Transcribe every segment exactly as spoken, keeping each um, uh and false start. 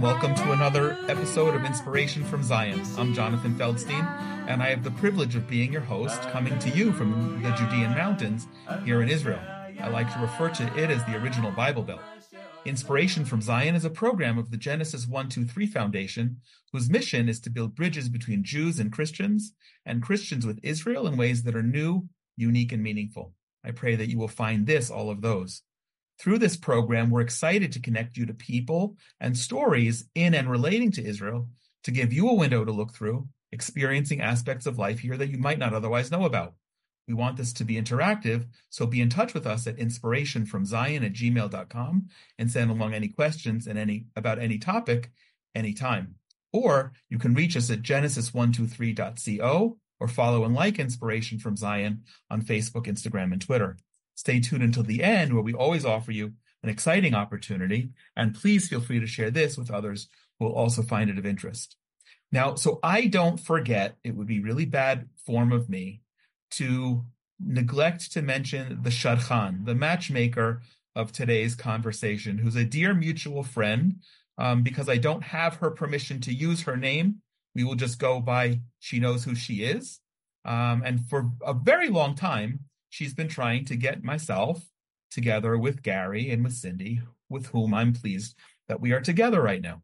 and welcome to another episode of Inspiration from Zion. I'm Jonathan Feldstein, and I have the privilege of being your host, coming to you from the Judean mountains here in Israel. I like to refer to it as the original Bible Belt. Inspiration from Zion is a program of the Genesis one two three Foundation, whose mission is to build bridges between Jews and Christians, and Christians with Israel in ways that are new, unique, and meaningful. I pray that you will find this all of those. Through this program, we're excited to connect you to people and stories in and relating to Israel to give you a window to look through, experiencing aspects of life here that you might not otherwise know about. We want this to be interactive, so be in touch with us at inspirationfromzion at gmail dot com and send along any questions and any about any topic anytime. Or you can reach us at genesis one two three dot co or follow and like Inspiration from Zion on Facebook, Instagram, and Twitter. Stay tuned until the end, where we always offer you an exciting opportunity, and please feel free to share this with others who will also find it of interest. Now, so I don't forget, it would be really bad form of me to neglect to mention the Shadchan, the matchmaker of today's conversation, who's a dear mutual friend. Um, because I don't have her permission to use her name, we will just go by she knows who she is. Um, and for a very long time, she's been trying to get myself together with Gary and with Cindy, with whom I'm pleased that we are together right now.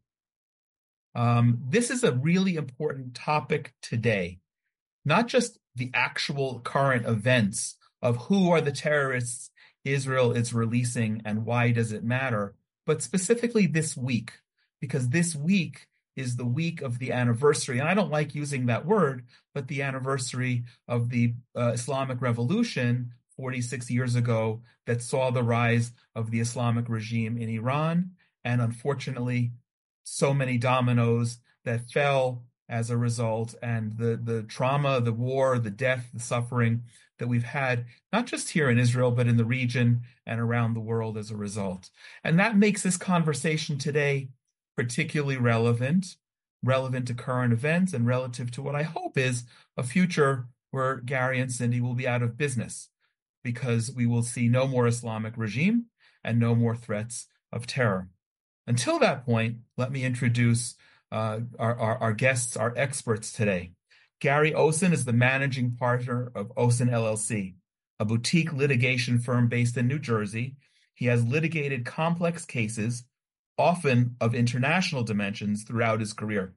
Um, this is a really important topic today, not just the actual current events of who are the terrorists Israel is releasing and why does it matter, but specifically this week, because this week is the week of the anniversary, and I don't like using that word, but the anniversary of the uh, Islamic Revolution forty-six years ago that saw the rise of the Islamic regime in Iran, and unfortunately, so many dominoes that fell as a result, and the, the trauma, the war, the death, the suffering that we've had, not just here in Israel, but in the region and around the world as a result. And that makes this conversation today particularly relevant, relevant to current events and relative to what I hope is a future where Gary and Cindy will be out of business, because we will see no more Islamic regime and no more threats of terror. Until that point, let me introduce uh, our, our, our guests, our experts today. Gary Osen is the managing partner of Osen L L C, a boutique litigation firm based in New Jersey. He has litigated complex cases, often of international dimensions, throughout his career.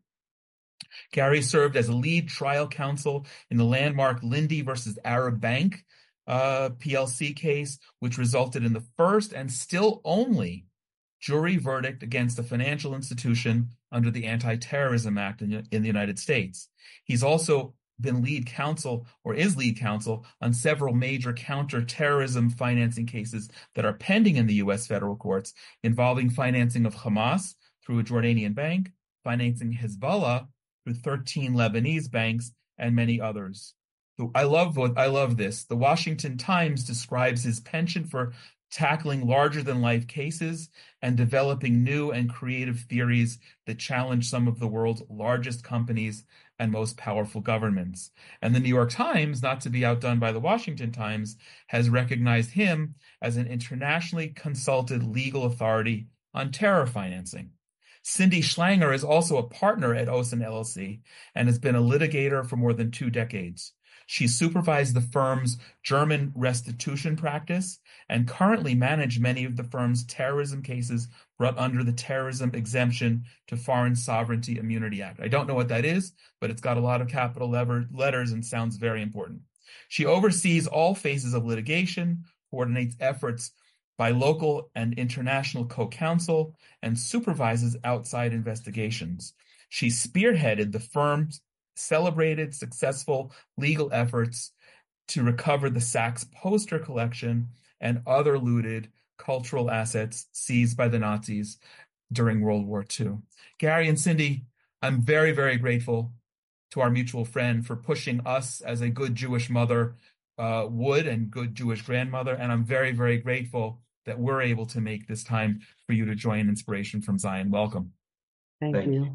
Gary served as a lead trial counsel in the landmark Lindy versus Arab Bank uh, P L C case, which resulted in the first and still only jury verdict against a financial institution under the Anti-Terrorism Act in, in the United States. He's also been lead counsel or is lead counsel on several major counter-terrorism financing cases that are pending in the U S federal courts, involving financing of Hamas through a Jordanian bank, financing Hezbollah through thirteen Lebanese banks, and many others. So I love what I love this. The Washington Times describes his penchant for tackling larger-than-life cases and developing new and creative theories that challenge some of the world's largest companies and most powerful governments. And the New York Times, not to be outdone by the Washington Times, has recognized him as an internationally consulted legal authority on terror financing. Cindy Schlanger is also a partner at Osen L L C and has been a litigator for more than two decades. She supervised the firm's German restitution practice and currently managed many of the firm's terrorism cases brought under the Terrorism Exemption to Foreign Sovereignty Immunity Act. I don't know what that is, but it's got a lot of capital lever- letters and sounds very important. She oversees all phases of litigation, coordinates efforts by local and international co-counsel, and supervises outside investigations. She spearheaded the firm's celebrated, successful legal efforts to recover the Saks poster collection and other looted cultural assets seized by the Nazis during World War Two. Gary and Cindy, I'm very, very grateful to our mutual friend for pushing us as a good Jewish mother uh, would and good Jewish grandmother, and I'm very, very grateful that we're able to make this time for you to join Inspiration from Zion. Welcome. Thank, Thank you. you.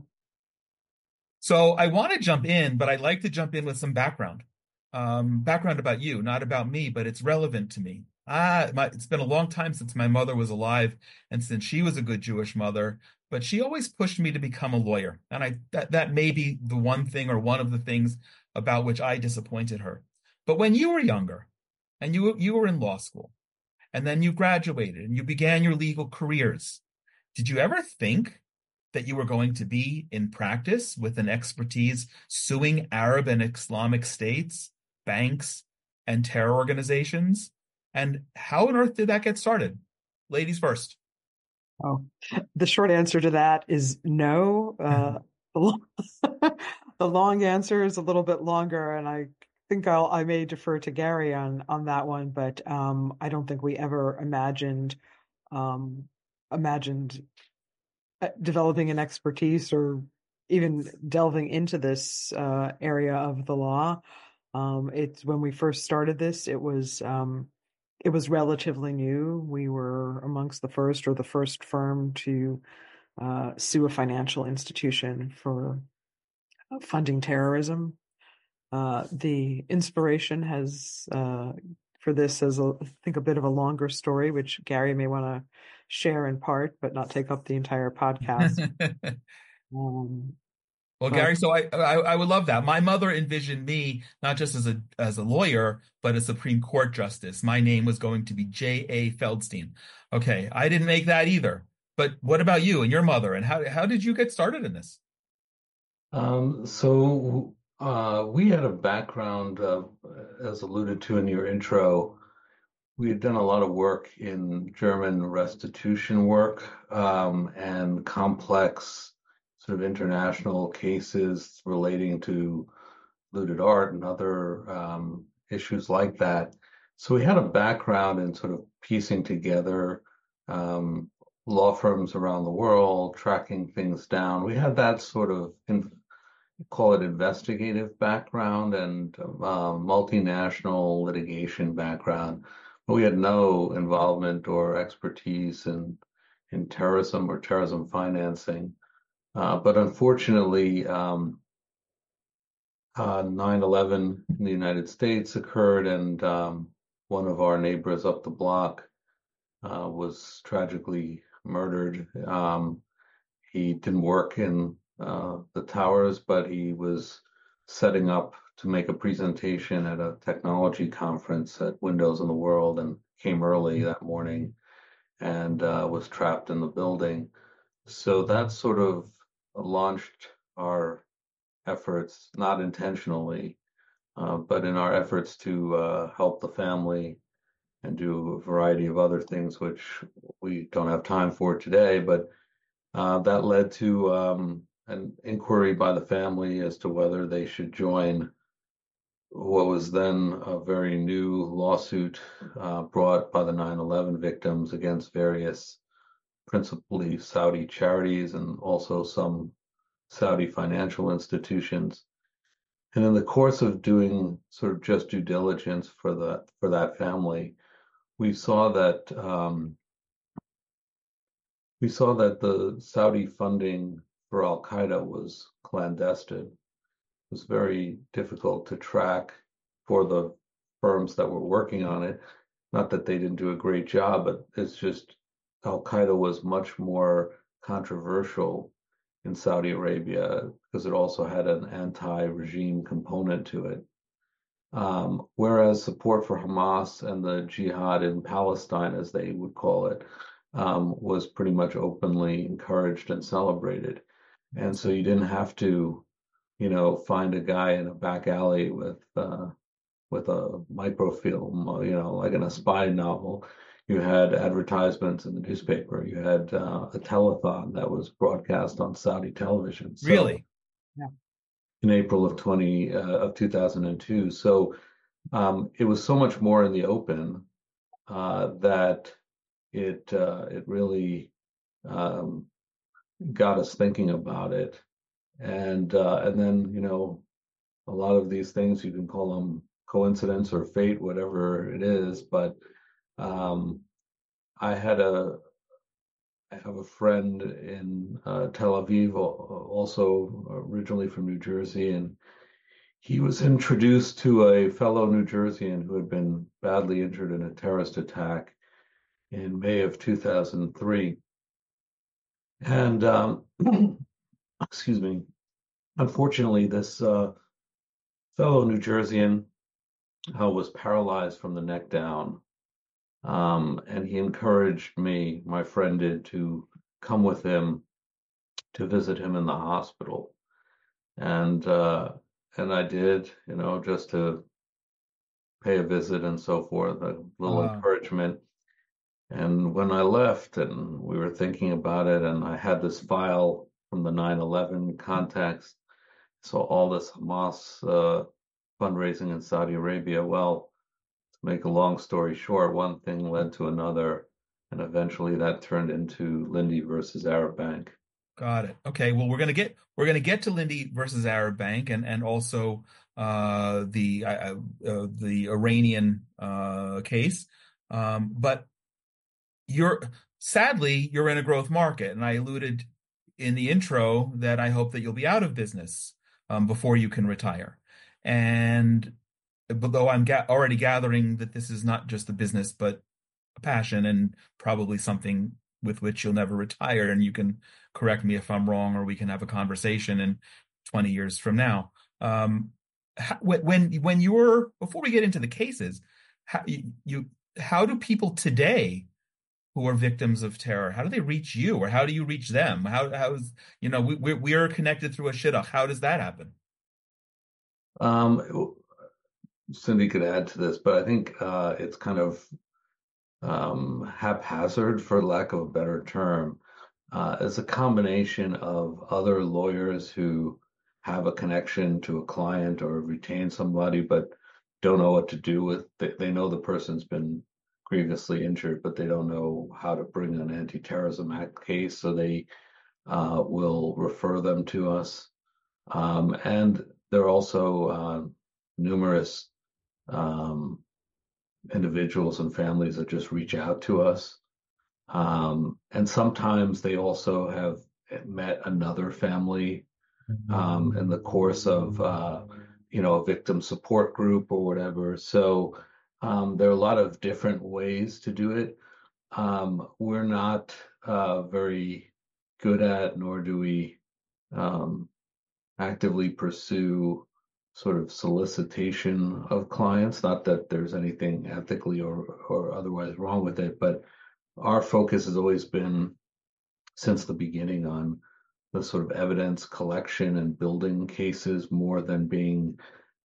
So I want to jump in, but I'd like to jump in with some background. Um, background about you, not about me, but it's relevant to me. Ah, my, it's been a long time since my mother was alive, and since she was a good Jewish mother, but she always pushed me to become a lawyer. And I that that may be the one thing or one of the things about which I disappointed her. But when you were younger and you you were in law school and then you graduated and you began your legal careers, did you ever think that you were going to be in practice with an expertise suing Arab and Islamic states, banks, and terror organizations? And how on earth did that get started? Ladies first. Oh, the short answer to that is no. Uh, the, lo- the long answer is a little bit longer, and I think I'll I may defer to Gary on on that one. But um, I don't think we ever imagined um, imagined uh, developing an expertise or even delving into this uh, area of the law. Um, it's when we first started this, it was um, it was relatively new. We were amongst the first or the first firm to uh, sue a financial institution for funding terrorism. Uh, the inspiration has uh, for this as a, I think a bit of a longer story, which Gary may want to share in part, but not take up the entire podcast. Um, Well, but Gary, so I, I I would love that. My mother envisioned me not just as a as a lawyer, but a Supreme Court justice. My name was going to be J A. Feldstein. Okay, I didn't make that either. But what about you and your mother? And how how did you get started in this? Um, so uh, we had a background, uh, as alluded to in your intro. We had done a lot of work in German restitution work um, and complex sort of international cases relating to looted art and other um, issues like that. So we had a background in sort of piecing together um, law firms around the world, tracking things down. We had that sort of in, call it investigative background and uh, multinational litigation background, but we had no involvement or expertise in in terrorism or terrorism financing. Uh, but unfortunately, um, uh, nine eleven in the United States occurred, and um, one of our neighbors up the block uh, was tragically murdered. Um, he didn't work in uh, the towers, but he was setting up to make a presentation at a technology conference at Windows in the World and came early that morning and uh, was trapped in the building. So that sort of launched our efforts, not intentionally, uh, but in our efforts to uh, help the family and do a variety of other things, which we don't have time for today. But uh, that led to um, an inquiry by the family as to whether they should join what was then a very new lawsuit uh, brought by the nine eleven victims against various, principally Saudi charities and also some Saudi financial institutions. And in the course of doing sort of just due diligence for that for that family, we saw that um, we saw that the Saudi funding for Al Qaeda was clandestine. It was very difficult to track for the firms that were working on it. Not that they didn't do a great job, but it's just Al Qaeda was much more controversial in Saudi Arabia because it also had an anti-regime component to it. Um, whereas support for Hamas and the jihad in Palestine, as they would call it, um, was pretty much openly encouraged and celebrated. And so you didn't have to, you know, find a guy in a back alley with uh, with a microfilm, you know, like in a spy novel. You had advertisements in the newspaper. You had uh, a telethon that was broadcast on Saudi television. So Really? yeah. in April of twenty uh, of two thousand two. So um, it was so much more in the open uh, that it uh, it really um, got us thinking about it. And uh, and then you know a lot of these things you can call them coincidence or fate, whatever it is. But um, I had a I have a friend in uh, Tel Aviv, also originally from New Jersey, and he was introduced to a fellow New Jerseyan who had been badly injured in a terrorist attack in May of two thousand three. And um, excuse me, unfortunately, this uh, fellow New Jerseyan uh, was paralyzed from the neck down. Um, and he encouraged me, my friend did, to come with him to visit him in the hospital. And uh, and I did, you know, just to pay a visit and so forth, a little Uh, encouragement. And when I left and we were thinking about it, and I had this file from the nine eleven contacts, so all this Hamas uh, fundraising in Saudi Arabia, well, to make a long story short, one thing led to another, and eventually that turned into Lindy versus Arab Bank. Got it. Okay. Well, we're gonna get we're gonna get to Lindy versus Arab Bank and and also uh, the uh, uh, the Iranian uh, case, um, but you're sadly you're in a growth market, and I alluded in the intro that I hope that you'll be out of business um, before you can retire. And although I'm ga already gathering that this is not just a business, but a passion and probably something with which you'll never retire, and you can correct me if I'm wrong, or we can have a conversation in twenty years from now. Um, how, when when you were before we get into the cases, how you, you how do people today who are victims of terror, how do they reach you, or how do you reach them? How how's you know we we we are connected through a shidduch. How does that happen? Um, Cindy could add to this, but I think uh, it's kind of um, haphazard, for lack of a better term. Uh, it's a combination of other lawyers who have a connection to a client or retain somebody, but don't know what to do with. They, they know the person's been grievously injured, but they don't know how to bring an anti-terrorism act case, so they uh, will refer them to us. Um, and there are also uh, numerous um, individuals and families that just reach out to us. Um, and sometimes they also have met another family um, in the course of, uh, you know, a victim support group or whatever. So um, there are a lot of different ways to do it. Um, we're not uh, very good at, nor do we um, actively pursue sort of solicitation of clients. Not that there's anything ethically or, or otherwise wrong with it, but our focus has always been since the beginning on the sort of evidence collection and building cases more than being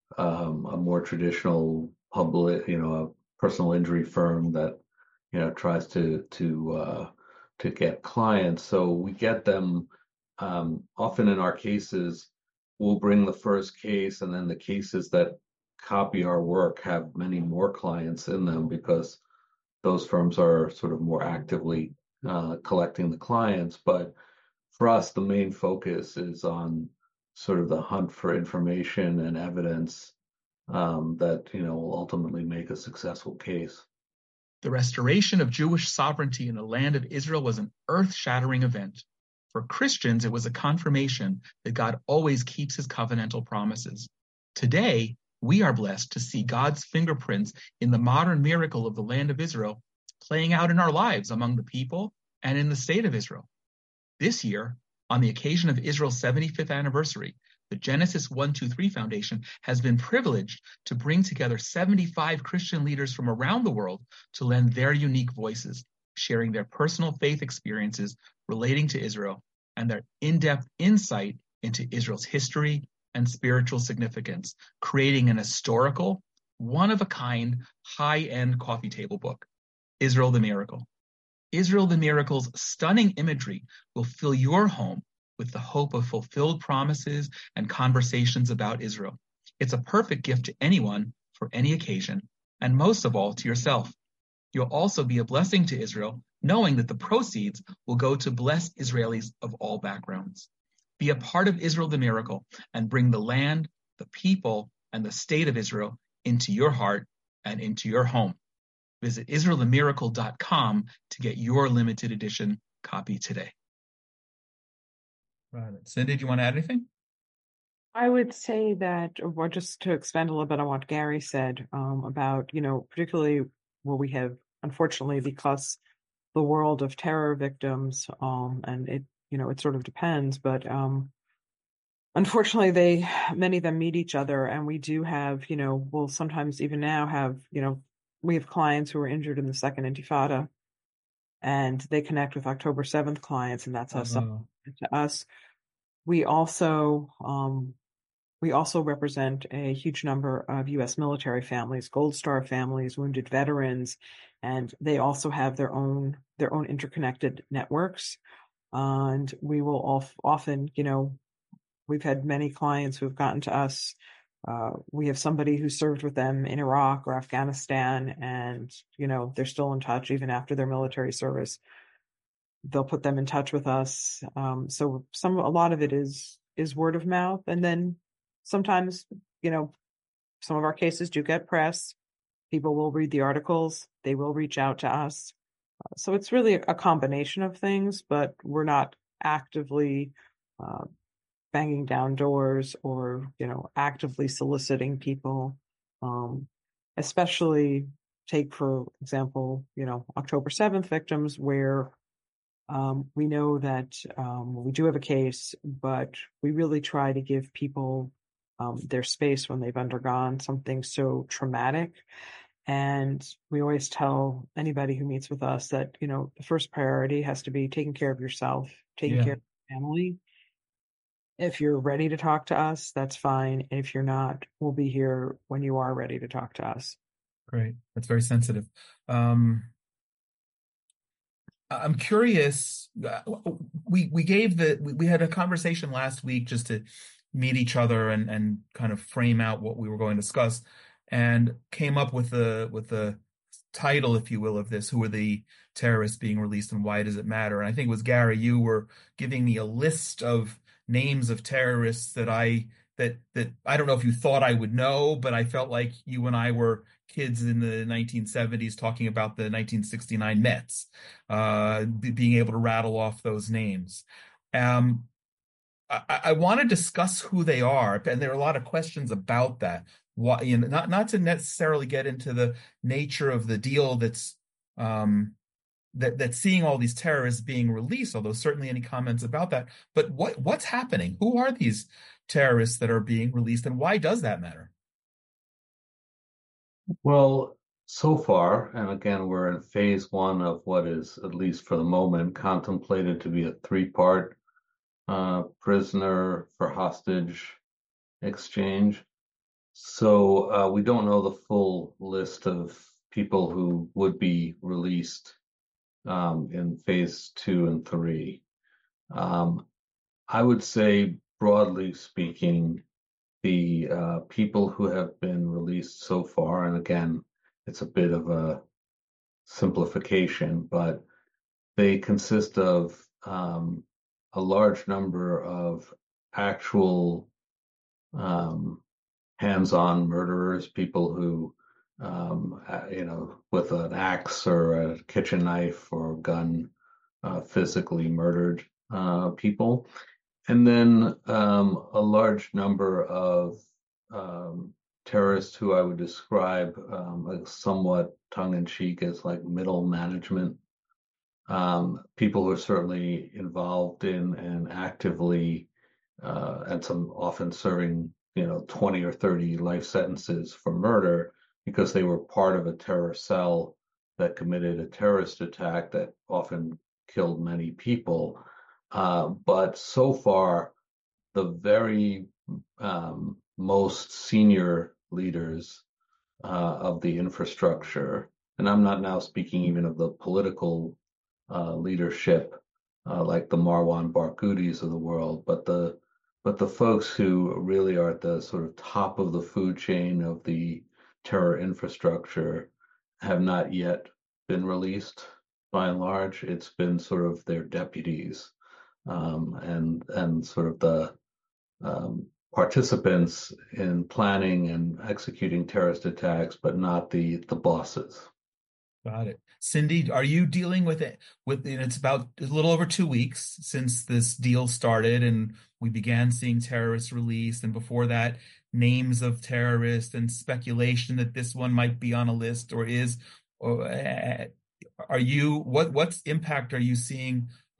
um, a more traditional public, you know, a personal injury firm that, you know, tries to to uh, to get clients. So we get them um, often in our cases. We'll bring the first case, and then the cases that copy our work have many more clients in them because those firms are sort of more actively uh, collecting the clients. But for us, the main focus is on sort of the hunt for information and evidence um, that you know will ultimately make a successful case. The restoration of Jewish sovereignty in the land of Israel was an earth-shattering event. For Christians, it was a confirmation that God always keeps his covenantal promises. Today, we are blessed to see God's fingerprints in the modern miracle of the land of Israel playing out in our lives among the people and in the state of Israel. This year, on the occasion of Israel's seventy-fifth anniversary, the Genesis one two three Foundation has been privileged to bring together seventy-five Christian leaders from around the world to lend their unique voices, sharing their personal faith experiences relating to Israel and their in-depth insight into Israel's history and spiritual significance, creating an historical, one-of-a-kind, high-end coffee table book, Israel the Miracle. Israel the Miracle's stunning imagery will fill your home with the hope of fulfilled promises and conversations about Israel. It's a perfect gift to anyone for any occasion, and most of all to yourself. You'll also be a blessing to Israel, knowing that the proceeds will go to bless Israelis of all backgrounds. Be a part of Israel the Miracle and bring the land, the people, and the state of Israel into your heart and into your home. Visit Israel the miracle dot com to get your limited edition copy today. Right. Cindy, do you want to add anything? I would say that, or just to expand a little bit on what Gary said um, about, you know, particularly where we have, unfortunately, because the world of terror victims, um, and it you know, it sort of depends, but um, unfortunately, they many of them meet each other, and we do have, you know, we'll sometimes even now have, you know, we have clients who were injured in the second Intifada, and they connect with October seventh clients, and that's how some to us. We also um, we also represent a huge number of U S military families, Gold Star families, wounded veterans, and they also have their own their own interconnected networks. Uh, and we will of, often, you know, we've had many clients who have gotten to us. Uh, we have somebody who served with them in Iraq or Afghanistan, and, you know, they're still in touch even after their military service. They'll put them in touch with us. Um, so some, a lot of it is, is word of mouth. And then sometimes, you know, some of our cases do get press. People will read the articles. They will reach out to us. So it's really a combination of things, but we're not actively uh, banging down doors or, you know, actively soliciting people, um, especially take, for example, you know, October seventh victims, where um, we know that um, we do have a case, but we really try to give people um, their space when they've undergone something so traumatic. And we always tell anybody who meets with us that, you know, the first priority has to be taking care of yourself, taking Yeah. care of your family. If you're ready to talk to us, that's fine. And if you're not, we'll be here when you are ready to talk to us. Great. That's very sensitive. Um, I'm curious. Uh, we we gave the we, we had a conversation last week just to meet each other and and kind of frame out what we were going to discuss, and came up with the with the title, if you will, of this: who are the terrorists being released and why does it matter? And I think it was Gary, you were giving me a list of names of terrorists that I that that I don't know if you thought I would know, but I felt like you and I were kids in the nineteen seventies talking about the nineteen sixty-nine Mets, uh, b- being able to rattle off those names. Um, I, I want to discuss who they are, and there are a lot of questions about that. Why, you know, not not to necessarily get into the nature of the deal that's um, that that's seeing all these terrorists being released, although certainly any comments about that. But what what's happening? Who are these terrorists that are being released, and why does that matter? Well, so far, and again, we're in phase one of what is, at least for the moment, contemplated to be a three-part uh, prisoner for hostage exchange. So uh, we don't know the full list of people who would be released um, in phase two and three. Um, I would say, broadly speaking, the uh, people who have been released so far, and again, it's a bit of a simplification, but they consist of um, a large number of actual um, hands-on murderers, people who, um, uh, you know, with an axe or a kitchen knife or a gun, uh, physically murdered uh, people. And then um, a large number of um, terrorists who I would describe um, somewhat tongue-in-cheek as like middle management, um, people who are certainly involved in and actively, uh, and some often serving, you know, twenty or thirty life sentences for murder because they were part of a terror cell that committed a terrorist attack that often killed many people. Uh, but so far, the very um, most senior leaders uh, of the infrastructure, and I'm not now speaking even of the political uh, leadership uh, like the Marwan Barghoutis of the world, but the but the folks who really are at the sort of top of the food chain of the terror infrastructure have not yet been released. By and large, it's been sort of their deputies um, and and sort of the um, participants in planning and executing terrorist attacks, but not the the bosses. Got it. Cindy, are you dealing with it? With and it's about a little over two weeks since this deal started, and we began seeing terrorists released, and before that, names of terrorists and speculation that this one might be on a list or is. Or uh, are you? What what's impact are you seeing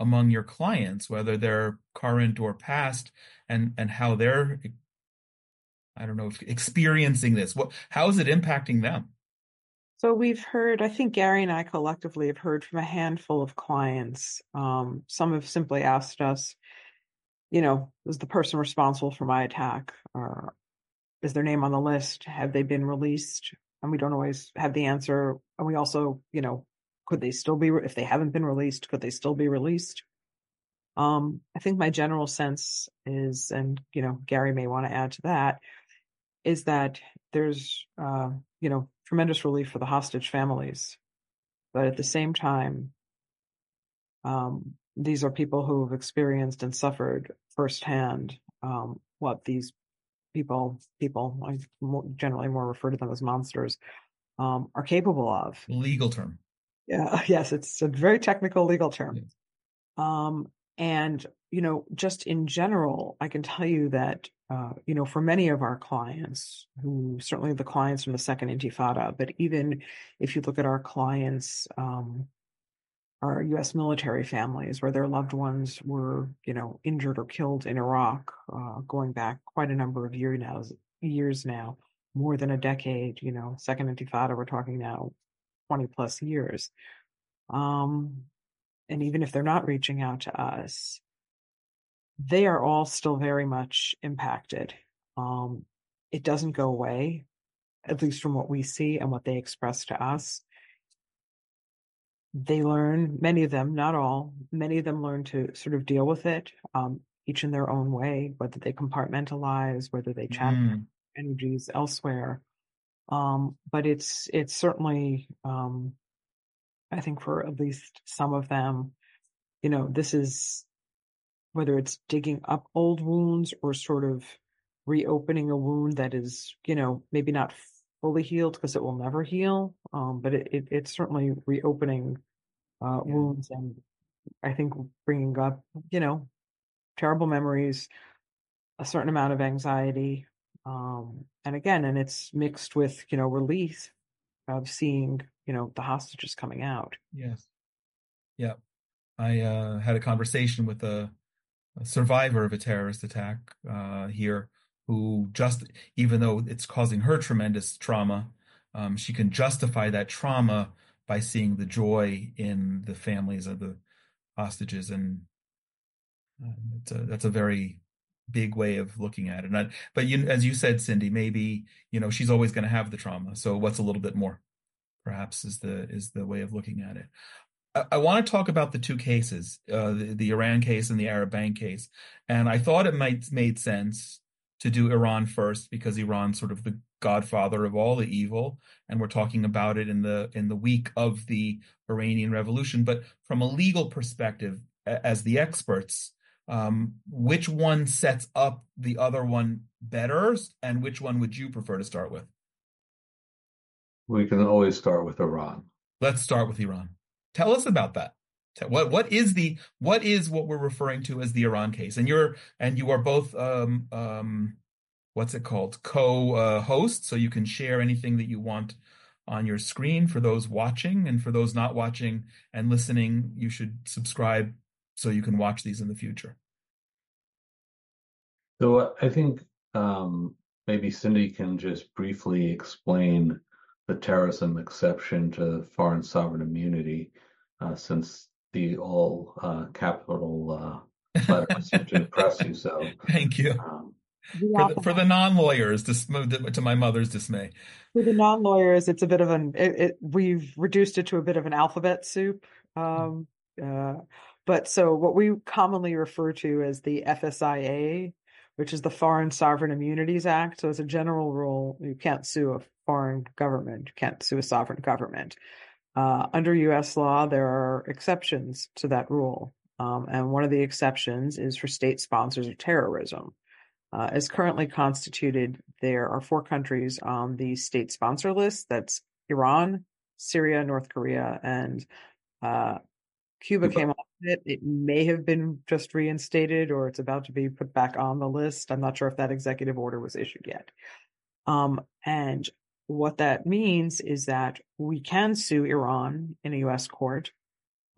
among your clients, whether they're current or past, and and how they're, I don't know, if experiencing this. What, how is it impacting them? So we've heard, I think Gary and I collectively have heard from a handful of clients. Um, some have simply asked us, you know, was the person responsible for my attack? Or is their name on the list? Have they been released? And we don't always have the answer. And we also, you know, could they still be, if they haven't been released, could they still be released? Um, I think my general sense is, and, you know, Gary may want to add to that, is that there's, uh, you know, tremendous relief for the hostage families. But at the same time, um, these are people who have experienced and suffered firsthand um, what these people, people, I generally more refer to them as monsters, um, are capable of. Legal term. Yeah, yes, it's a very technical legal term. Yes. Um, and, you know, just in general, I can tell you that, uh, you know, for many of our clients, who certainly the clients from the Second Intifada, but even if you look at our clients, um, our U S military families where their loved ones were, you know, injured or killed in Iraq, uh, going back quite a number of years now, years now, more than a decade, you know, Second Intifada, we're talking now twenty plus years. Um, and even if they're not reaching out to us, they are all still very much impacted. Um, it doesn't go away, at least from what we see and what they express to us. They learn, many of them, not all, many of them learn to sort of deal with it, um, each in their own way, whether they compartmentalize, whether they channel Mm. energies elsewhere. Um, but it's it's certainly, um, I think for at least some of them, you know, this is, whether it's digging up old wounds or sort of reopening a wound that is, you know, maybe not fully healed because it will never heal, um, but it, it, it's certainly reopening uh, Yeah. wounds, and I think bringing up, you know, terrible memories, a certain amount of anxiety, um, and again, and it's mixed with, you know, relief of seeing, you know, the hostages coming out. Yes. Yeah. I uh, had a conversation with a, a survivor of a terrorist attack uh, here, who just, even though it's causing her tremendous trauma, um, she can justify that trauma by seeing the joy in the families of the hostages. And uh, it's a, that's a very big way of looking at it. Not, but you, as you said, Cindy, maybe, you know, she's always going to have the trauma. So what's a little bit more, perhaps, is the is the way of looking at it. I, I want to talk about the two cases, uh, the, the Iran case and the Arab Bank case. And I thought it might made sense to do Iran first, because Iran's sort of the godfather of all the evil, and we're talking about it in the in the week of the Iranian Revolution. But from a legal perspective, as the experts, um, which one sets up the other one better, and which one would you prefer to start with? We can always start with Iran. Let's start with Iran. Tell us about that. What what is the what is what we're referring to as the Iran case? And you're and you are both um um what's it called? Co-hosts, so you can share anything that you want on your screen for those watching, and for those not watching and listening, you should subscribe so you can watch these in the future. So I think um, maybe Cindy can just briefly explain the terrorism exception to foreign sovereign immunity, uh, since the all uh, capital uh, letters seem to impress you. So Thank you. Um, for the, for the non-lawyers, to, to my mother's dismay. For the non-lawyers, it's a bit of an, it, it, we've reduced it to a bit of an alphabet soup. Um, uh, but so what we commonly refer to as the F S I A, which is the Foreign Sovereign Immunities Act. So as a general rule, you can't sue a foreign government, you can't sue a sovereign government. Uh, under U S law, there are exceptions to that rule. Um, and one of the exceptions is for state sponsors of terrorism. Uh, as currently constituted, there are four countries on the state sponsor list. That's Iran, Syria, North Korea, and uh, Cuba came off it. It may have been just reinstated, or it's about to be put back on the list. I'm not sure if that executive order was issued yet. Um, and what that means is that we can sue Iran in a U S court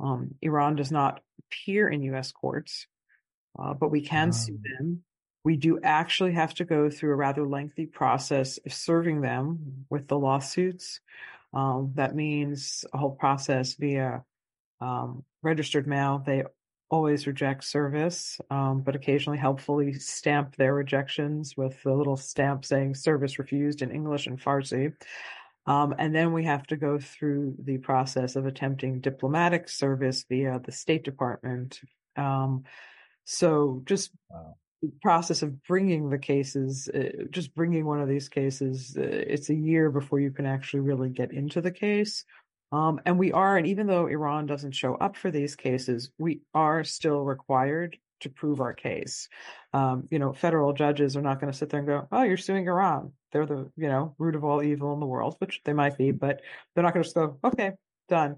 Um, Iran does not appear in U S courts, uh, but we can Um, sue them. We do actually have to go through a rather lengthy process of serving them with the lawsuits. Um, that means a whole process via um, registered mail. They always reject service, um, but occasionally helpfully stamp their rejections with a little stamp saying service refused in English and Farsi. Um, and then we have to go through the process of attempting diplomatic service via the State Department. Um, so just Wow. the process of bringing the cases, uh, just bringing one of these cases, uh, it's a year before you can actually really get into the case. Um, and we are, and even though Iran doesn't show up for these cases, we are still required to prove our case. Um, you know, federal judges are not going to sit there and go, "Oh, you're suing Iran. They're the, you know, root of all evil in the world," which they might be, but they're not going to just go, "Okay, done."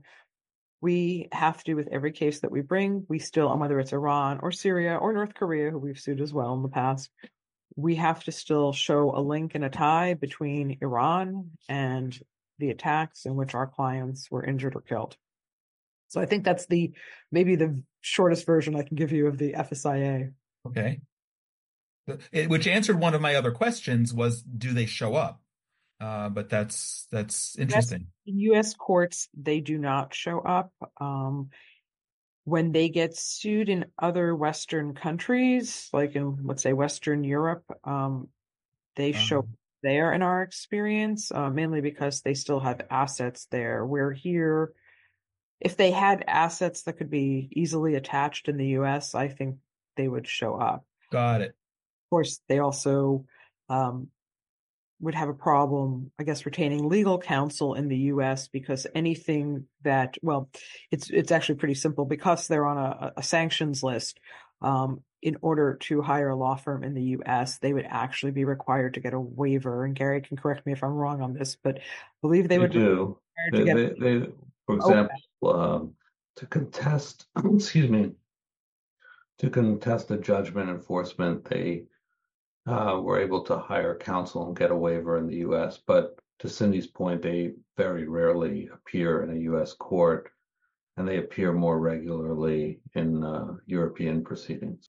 We have to, with every case that we bring, we still, and whether it's Iran or Syria or North Korea, who we've sued as well in the past, we have to still show a link and a tie between Iran and the attacks in which our clients were injured or killed. So I think that's the maybe the shortest version I can give you of the F S I A. Okay. It, which answered one of my other questions was, do they show up? Uh, but that's that's interesting. Yes, in U S courts, they do not show up. Um, when they get sued in other Western countries, like in, let's say, Western Europe, um, they show Um, there in our experience, uh, mainly because they still have assets there. We're here. If they had assets that could be easily attached in the U S, I think they would show up. got it. Of course, they also um, would have a problem, I guess, retaining legal counsel in the U S because anything that, well, it's it's actually pretty simple because they're on a, a sanctions list. Um, in order to hire a law firm in the U S, they would actually be required to get a waiver. And Gary can correct me if I'm wrong on this, but I believe they, They would be do. required They, to get. they, they, for Okay. example, um, to contest, excuse me, to contest a judgment enforcement, they uh, were able to hire counsel and get a waiver in the U S. But to Cindy's point, they very rarely appear in a U S court, and they appear more regularly in uh, European proceedings.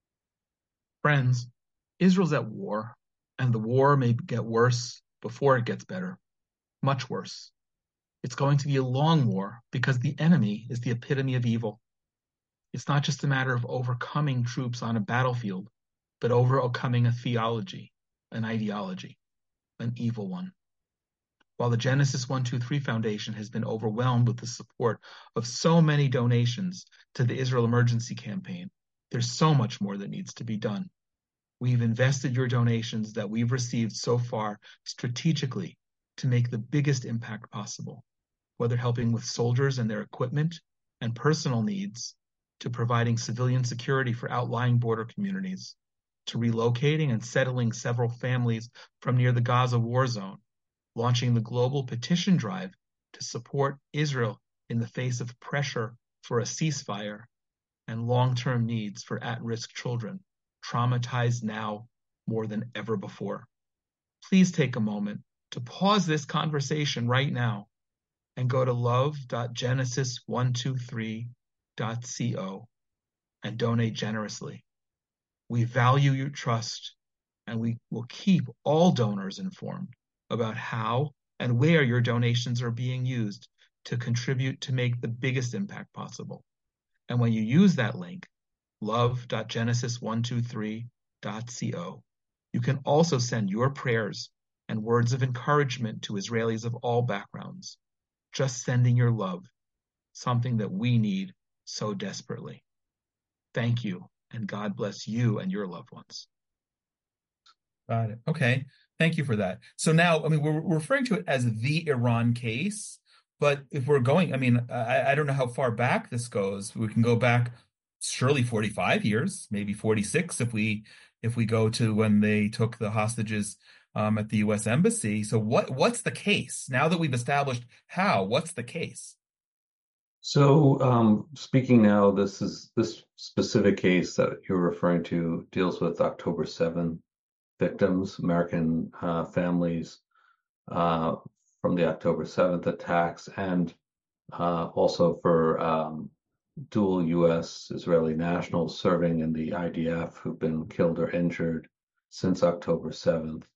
Friends, Israel's at war, and the war may get worse before it gets better, much worse. It's going to be a long war because the enemy is the epitome of evil. It's not just a matter of overcoming troops on a battlefield, but overcoming a theology, an ideology, an evil one. While the Genesis one two three Foundation has been overwhelmed with the support of so many donations to the Israel Emergency Campaign, there's so much more that needs to be done. We've invested your donations that we've received so far strategically to make the biggest impact possible, whether helping with soldiers and their equipment and personal needs, to providing civilian security for outlying border communities, to relocating and settling several families from near the Gaza war zone, launching the global petition drive to support Israel in the face of pressure for a ceasefire and long-term needs for at-risk children, traumatized now more than ever before. Please take a moment to pause this conversation right now and go to love dot genesis one two three dot co and donate generously. We value your trust, and we will keep all donors informed about how and where your donations are being used to contribute to make the biggest impact possible. And when you use that link, love dot genesis one two three dot co, you can also send your prayers and words of encouragement to Israelis of all backgrounds. Just sending your love, something that we need so desperately. Thank you, and God bless you and your loved ones. Got it. Okay. Thank you for that. So now, I mean, we're, we're referring to it as the Iran case, but if we're going, I mean, I, I don't know how far back this goes. We can go back surely forty-five years, maybe forty-six if we if we go to when they took the hostages um, at the U S Embassy. So what what's the case? Now that we've established how, what's the case? So, um, speaking now, this is this specific case that you're referring to deals with October seventh victims, American uh, families uh, from the October seventh attacks, and uh, also for um, dual U S Israeli nationals serving in the I D F who've been killed or injured since October seventh.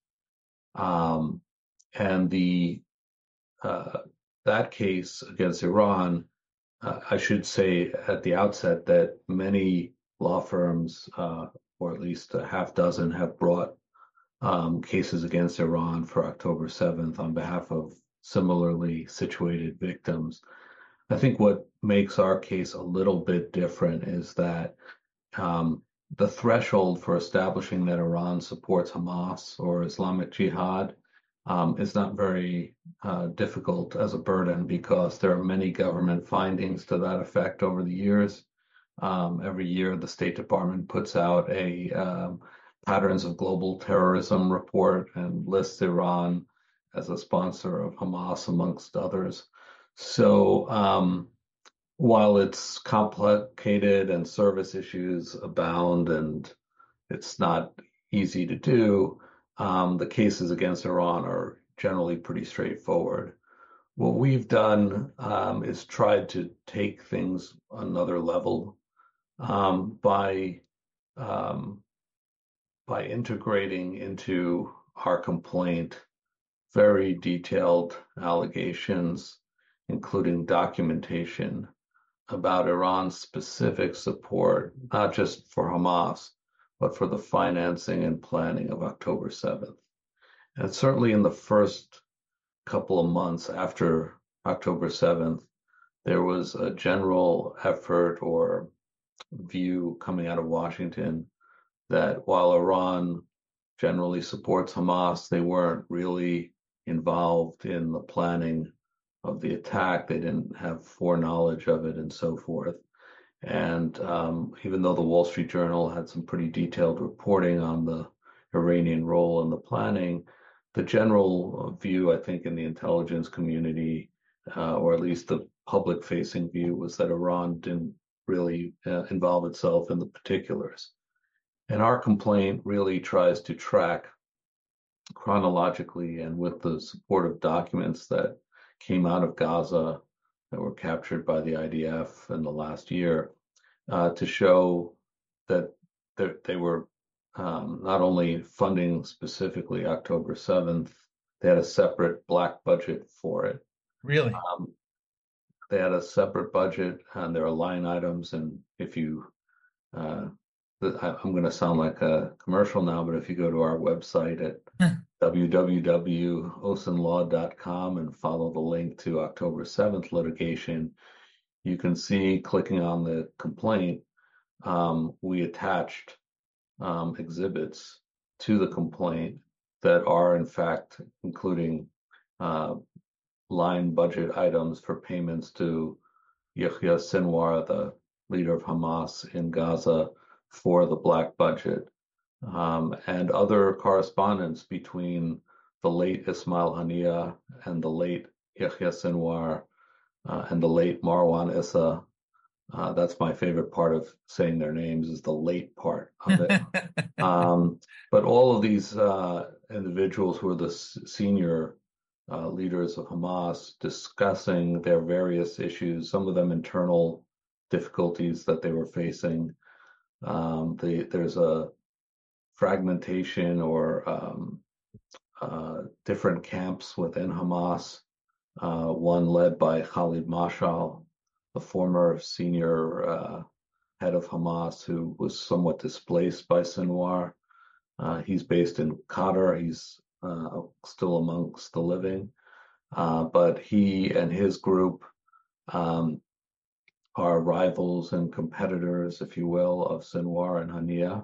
Um, and the uh, that case against Iran, uh, I should say at the outset that many law firms, uh, or at least a half dozen, have brought um, cases against Iran for October seventh on behalf of similarly situated victims. I think what makes our case a little bit different is that um, the threshold for establishing that Iran supports Hamas or Islamic Jihad um, is not very uh, difficult as a burden because there are many government findings to that effect over the years. Um, every year, the State Department puts out a um, Patterns of Global Terrorism report and lists Iran as a sponsor of Hamas, amongst others. So, um, while it's complicated and service issues abound and it's not easy to do, um, the cases against Iran are generally pretty straightforward. What we've done um, is tried to take things another level um, by um, by integrating into our complaint very detailed allegations, including documentation about Iran's specific support, not just for Hamas, but for the financing and planning of October seventh. And certainly in the first couple of months after October seventh, there was a general effort or view coming out of Washington that while Iran generally supports Hamas, they weren't really involved in the planning of the attack. They didn't have foreknowledge of it and so forth. And um, even though the Wall Street Journal had some pretty detailed reporting on the Iranian role in the planning, the general view, I think, in the intelligence community, uh, or at least the public-facing view, was that Iran didn't really uh, involve itself in the particulars. And our complaint really tries to track chronologically and with the support of documents that came out of Gaza that were captured by the I D F in the last year uh, to show that they were um, not only funding specifically October seventh, they had a separate black budget for it. Really? Um, they had a separate budget and there are line items. And if you, uh, I'm going to sound like a commercial now, but if you go to our website at w w w dot osen law dot com and follow the link to October seventh litigation, you can see, clicking on the complaint, um, we attached um, exhibits to the complaint that are in fact including uh, line budget items for payments to Yahya Sinwar, the leader of Hamas in Gaza, for the black budget. Um, and other correspondence between the late Ismail Haniyeh and the late Yahya Sinwar uh, and the late Marwan Issa. Uh, that's my favorite part of saying their names, is the late part of it. um, but all of these uh, individuals who are the s- senior uh, leaders of Hamas discussing their various issues, some of them internal difficulties that they were facing. Um, they, there's a fragmentation or um, uh, different camps within Hamas, uh, one led by Khalid Mashal, the former senior uh, head of Hamas, who was somewhat displaced by Sinwar. Uh, he's based in Qatar. He's uh, still amongst the living. Uh, but he and his group um, are rivals and competitors, if you will, of Sinwar and Haniyeh.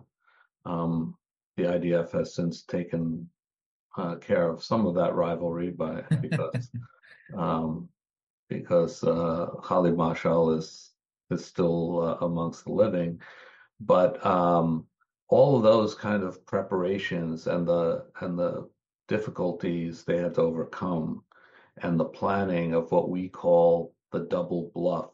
Um, the I D F has since taken uh, care of some of that rivalry by because um, because uh, Khalid Mashal is is still uh, amongst the living, but um, all of those kind of preparations and the and the difficulties they had to overcome, and the planning of what we call the double bluff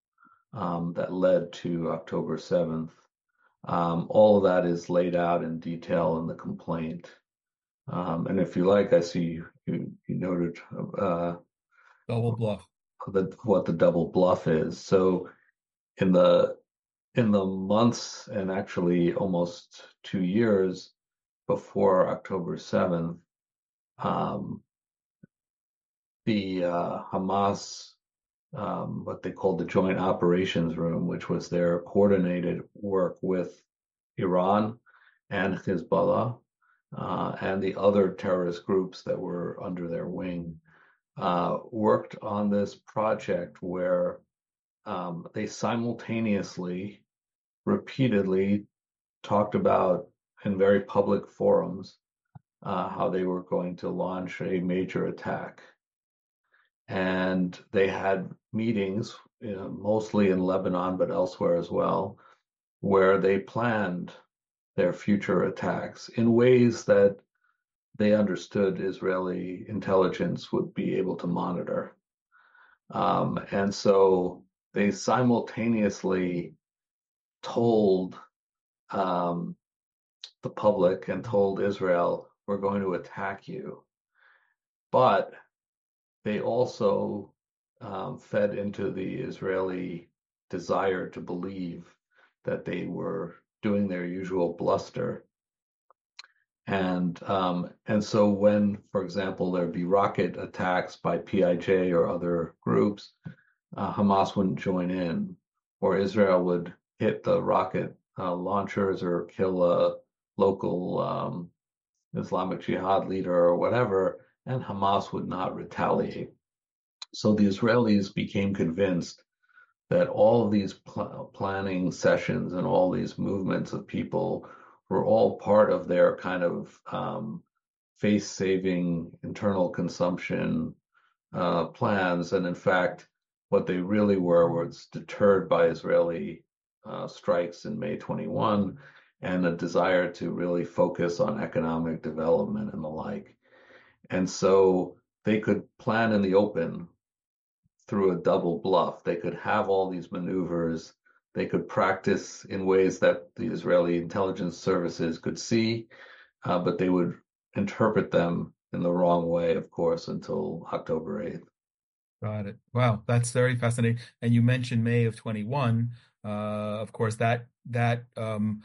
um, that led to October seventh. Um, all of that is laid out in detail in the complaint. Um, and if you like, I see you, you, you noted uh, Double bluff. the, what the double bluff is. So in the in the months and actually almost two years before October seventh, um, the uh, Hamas, um, what they called the Joint Operations Room, which was their coordinated work with Iran and Hezbollah uh, and the other terrorist groups that were under their wing, uh, worked on this project where um, they simultaneously, repeatedly talked about in very public forums uh, how they were going to launch a major attack. And they had meetings, you know, mostly in Lebanon, but elsewhere as well, where they planned their future attacks in ways that they understood Israeli intelligence would be able to monitor. Um, and so they simultaneously told um, the public and told Israel, we're going to attack you. But they also um, fed into the Israeli desire to believe that they were doing their usual bluster. And um, and so when, for example, there'd be rocket attacks by P I J or other groups, uh, Hamas wouldn't join in, or Israel would hit the rocket uh, launchers or kill a local um, Islamic Jihad leader or whatever, and Hamas would not retaliate. So the Israelis became convinced that all of these pl- planning sessions and all these movements of people were all part of their kind of um, face-saving internal consumption uh, plans. And in fact, what they really were was deterred by Israeli uh, strikes in May twenty-first and a desire to really focus on economic development and the like. And so they could plan in the open through a double bluff. They could have all these maneuvers. They could practice in ways that the Israeli intelligence services could see, uh, but they would interpret them in the wrong way, of course, until October eighth. Got it. Wow, that's very fascinating. And you mentioned May of twenty-one. Uh, of course, that that um,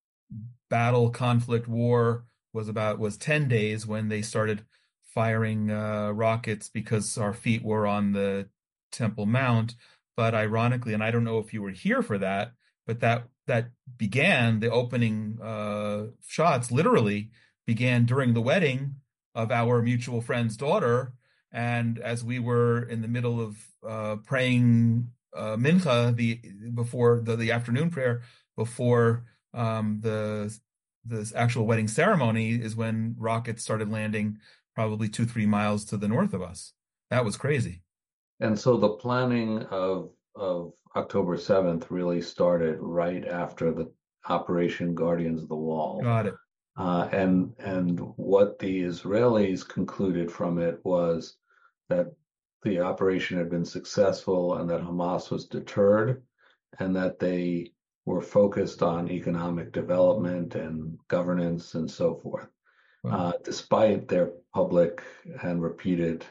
battle, conflict, war was about was ten days when they started firing uh, rockets because our feet were on the Temple Mount. But ironically, and I don't know if you were here for that, but that that began the opening uh, shots literally began during the wedding of our mutual friend's daughter. And as we were in the middle of uh, praying uh, mincha the before the, the afternoon prayer before um, the the actual wedding ceremony is when rockets started landing probably two three miles to the north of us. That was crazy. And so the planning of of October seventh really started right after the Operation Guardians of the Wall. Got it. Uh, and and what the Israelis concluded from it was that the operation had been successful and that Hamas was deterred and that they were focused on economic development and governance and so forth, wow. uh, despite their public and repeated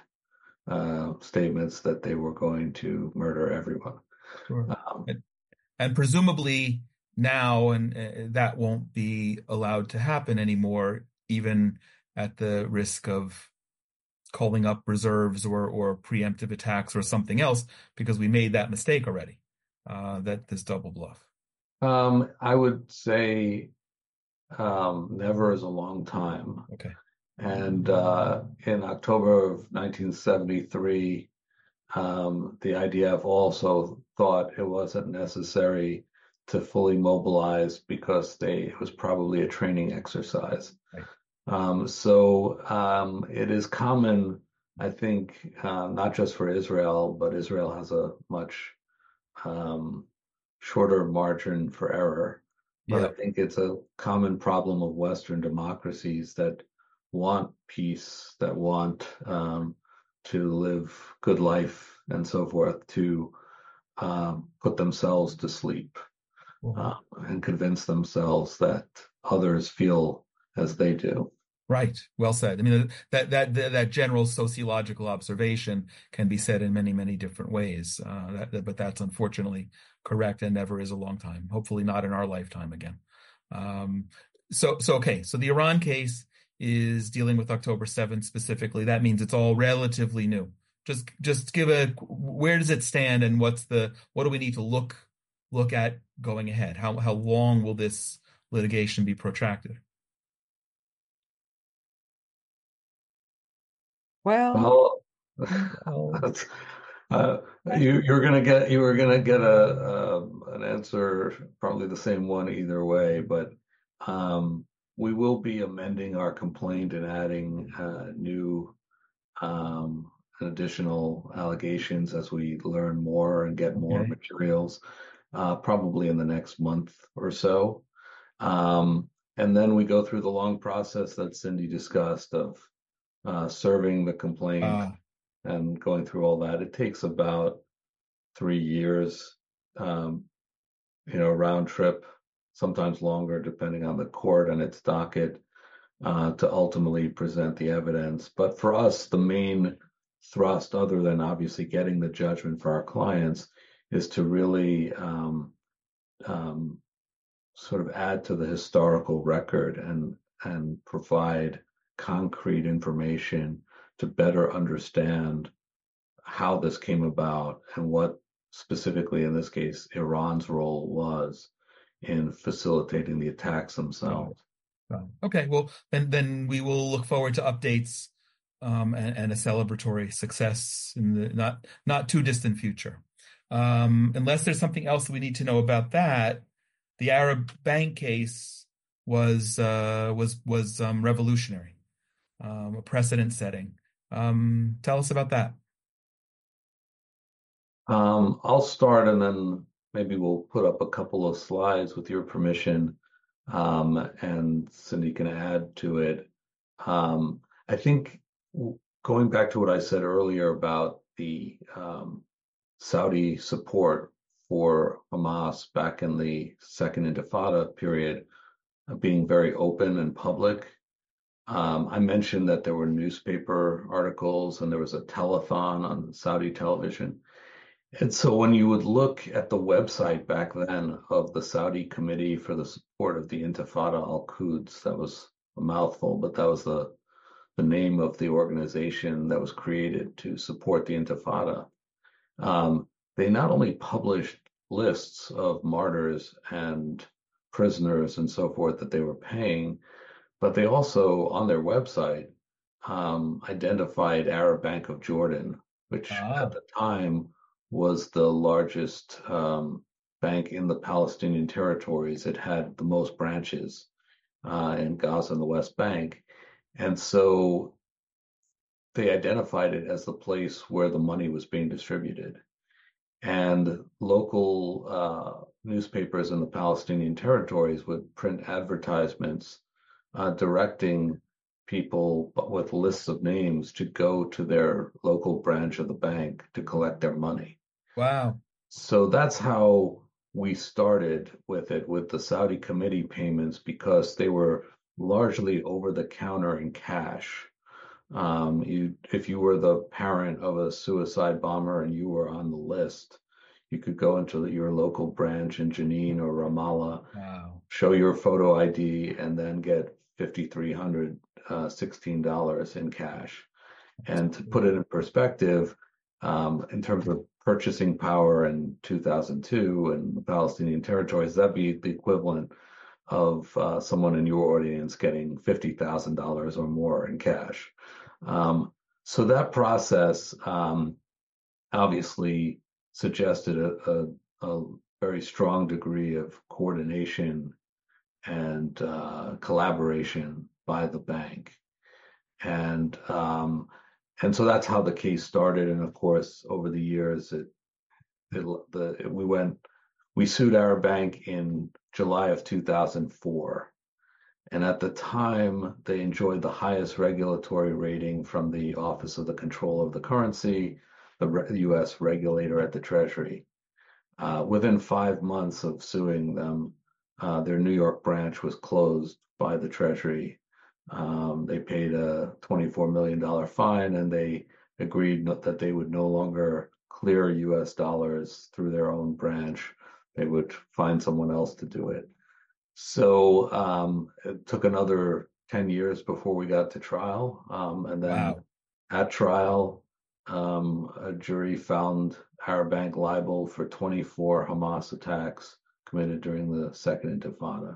uh, statements that they were going to murder everyone. Sure. Um, and, and presumably now, and uh, that won't be allowed to happen anymore, even at the risk of calling up reserves or, or preemptive attacks or something else, because we made that mistake already, uh, that this double bluff. Um, I would say um, never is a long time. Okay. And uh, in October of nineteen seventy-three, um, the I D F also thought it wasn't necessary to fully mobilize because they it was probably a training exercise. Right. Um, so um, it is common, I think, uh, not just for Israel, but Israel has a much um, shorter margin for error. But yeah. I think it's a common problem of Western democracies that want peace, that want um, to live good life and so forth, to um, put themselves to sleep uh, and convince themselves that others feel as they do. Right. Well said. I mean, that that that, that general sociological observation can be said in many, many different ways. Uh, that, that- but that's unfortunately correct and never is a long time. Hopefully not in our lifetime again. Um, so, so okay. So the Iran case is dealing with October seventh specifically. That means it's all relatively new. Just just give a where does it stand and what's the what do we need to look look at going ahead? How how long will this litigation be protracted? Well, Well, that's, uh, you you're gonna get you were gonna get a, a an answer, probably the same one either way, but um, we will be amending our complaint and adding uh, new um, additional allegations as we learn more and get more Okay. materials, uh, probably in the next month or so. Um, and then we go through the long process that Cindy discussed of uh, serving the complaint Uh, and going through all that. It takes about three years, um, you know, round trip, sometimes longer, depending on the court and its docket, uh, to ultimately present the evidence. But for us, the main thrust, other than obviously getting the judgment for our clients, is to really um, um, sort of add to the historical record and and provide concrete information to better understand how this came about and what specifically in this case Iran's role was in facilitating the attacks got it. themselves. Got it. Okay. Well, then then we will look forward to updates um, and, and a celebratory success in the not not too distant future. Um, unless there's something else we need to know about that, the Arab Bank case was uh, was was um, revolutionary, um, a precedent setting. Um, tell us about that. Um, I'll start and then maybe we'll put up a couple of slides with your permission, um, and Cindy can add to it. Um, I think going back to what I said earlier about the um, Saudi support for Hamas back in the Second Intifada period, uh, being very open and public. Um, I mentioned that there were newspaper articles and there was a telethon on Saudi television. And so when you would look at the website back then of the Saudi Committee for the Support of the Intifada al-Quds, that was a mouthful, but that was the, the name of the organization that was created to support the Intifada. Um, they not only published lists of martyrs and prisoners and so forth that they were paying, but they also, on their website, um, identified Arab Bank of Jordan, which at Ah, the time was the largest um, bank in the Palestinian territories. It had the most branches uh, in Gaza and the West Bank. And so they identified it as the place where the money was being distributed. And local uh, newspapers in the Palestinian territories would print advertisements uh, directing people with lists of names to go to their local branch of the bank to collect their money. wow. So that's how we started with it, with the Saudi committee payments, because they were largely over the counter in cash. Um, you, if you were the parent of a suicide bomber and you were on the list, you could go into the, your local branch in Jenin or Ramallah, Wow. show your photo I D, and then get five thousand three hundred sixteen dollars in cash. And to put it in perspective, um, in terms of purchasing power in two thousand two and the Palestinian territories, that'd be the equivalent of uh, someone in your audience getting fifty thousand dollars or more in cash. Um, so that process um, obviously suggested a, a, a very strong degree of coordination and uh, collaboration by the bank. And um, and so that's how the case started. And of course, over the years, it, it the it, we went we sued Arab Bank in July of two thousand four. And at the time, they enjoyed the highest regulatory rating from the Office of the Control of the Currency, the re- U S regulator at the Treasury. Uh, within five months of suing them, uh, their New York branch was closed by the Treasury Um, they paid a twenty-four million dollars fine, and they agreed that they would no longer clear U S dollars through their own branch. They would find someone else to do it. So um, it took another ten years before we got to trial. Um, and then Wow. at trial, um, a jury found Arab Bank liable for twenty-four Hamas attacks committed during the Second Intifada.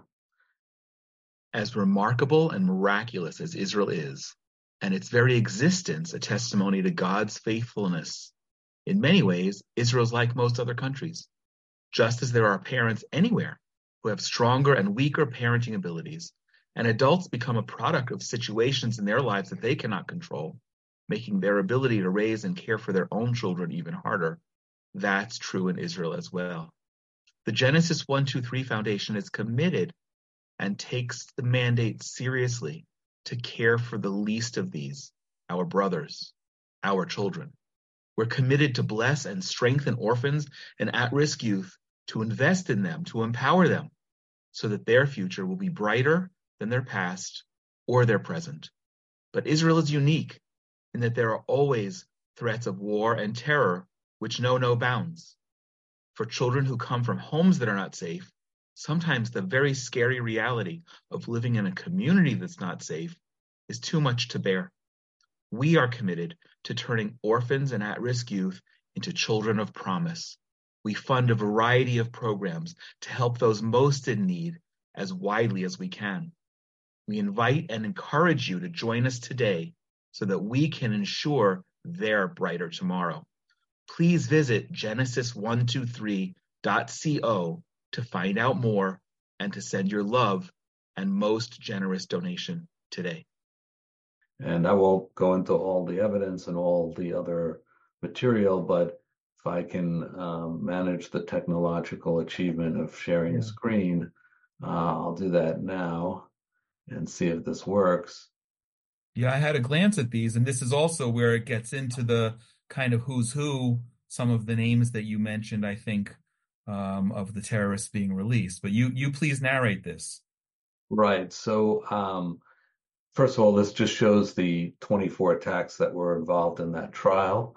As remarkable and miraculous as Israel is, and its very existence a testimony to God's faithfulness, in many ways, Israel's like most other countries. Just as there are parents anywhere who have stronger and weaker parenting abilities, and adults become a product of situations in their lives that they cannot control, making their ability to raise and care for their own children even harder, that's true in Israel as well. The Genesis one two three Foundation is committed and takes the mandate seriously to care for the least of these, our brothers, our children. We're committed to bless and strengthen orphans and at-risk youth, to invest in them, to empower them, so that their future will be brighter than their past or their present. But Israel is unique in that there are always threats of war and terror which know no bounds. For children who come from homes that are not safe, sometimes the very scary reality of living in a community that's not safe is too much to bear. We are committed to turning orphans and at-risk youth into children of promise. We fund a variety of programs to help those most in need as widely as we can. We invite and encourage you to join us today so that we can ensure their brighter tomorrow. Please visit genesis one two three dot co to find out more and to send your love and most generous donation today. And I won't go into all the evidence and all the other material, but if I can um, manage the technological achievement of sharing Yeah. a screen, uh, I'll do that now and see if this works. Yeah, I had a glance at these, and this is also where it gets into the kind of who's who, some of the names that you mentioned, I think, um, of the terrorists being released. But you, you please narrate this. Right. So, um, first of all, this just shows the twenty-four attacks that were involved in that trial.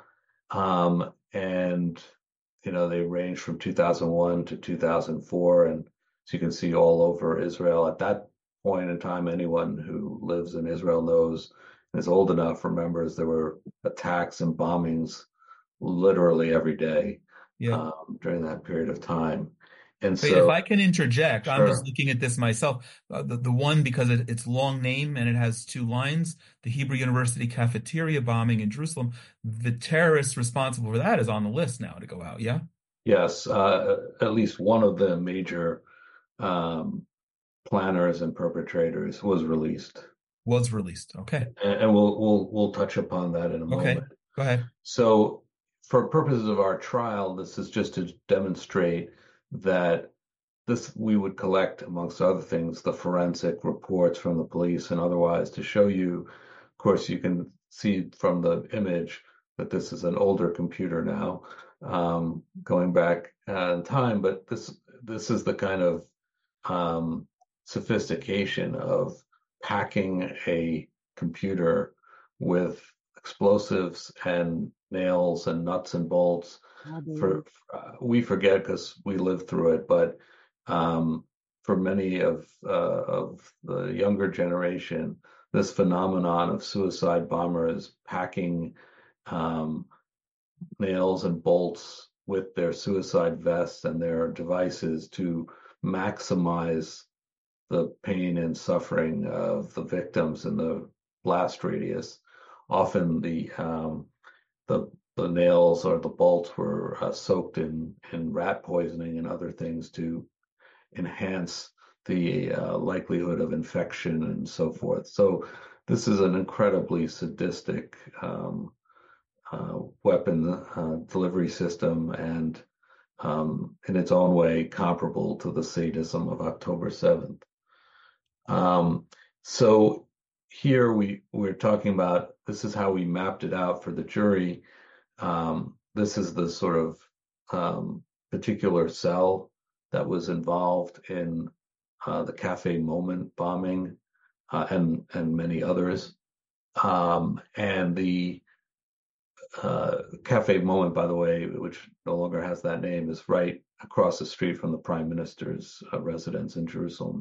Um, and, you know, they range from two thousand one to two thousand four. And so you can see all over Israel. At that point in time, anyone who lives in Israel knows and is old enough remembers there were attacks and bombings literally every day Yeah. um, during that period of time. And Wait, so, if I can interject, I'm just sure. looking at this myself. Uh, the, the one, because it, it's long name and it has two lines, the Hebrew University cafeteria bombing in Jerusalem, the terrorist responsible for that is on the list now to go out, yeah? Yes, uh, at least one of the major um, planners and perpetrators was released, Was released. Okay. and, and we'll we'll we'll touch upon that in a Okay. moment. Go ahead. So, for purposes of our trial, this is just to demonstrate that this we would collect, amongst other things, the forensic reports from the police and otherwise to show you. Of course, you can see from the image that this is an older computer now, um, going back uh, in time, but this this is the kind of um, sophistication of packing a computer with explosives and nails and nuts and bolts. For uh, we forget because we lived through it, but um, for many of uh, of the younger generation, this phenomenon of suicide bombers packing um, nails and bolts with their suicide vests and their devices to maximize the pain and suffering of the victims in the blast radius. Often the um, the the nails or the bolts were uh, soaked in in rat poisoning and other things to enhance the uh, likelihood of infection and so forth. So this is an incredibly sadistic um, uh, weapon uh, delivery system, and um, in its own way comparable to the sadism of October seventh. Um, so here we we're talking about, this is how we mapped it out for the jury. Um, this is the sort of um, particular cell that was involved in uh, the Cafe Moment bombing uh, and and many others. Um, and the uh, Cafe Moment, by the way, which no longer has that name, is right across the street from the Prime Minister's uh, residence in Jerusalem.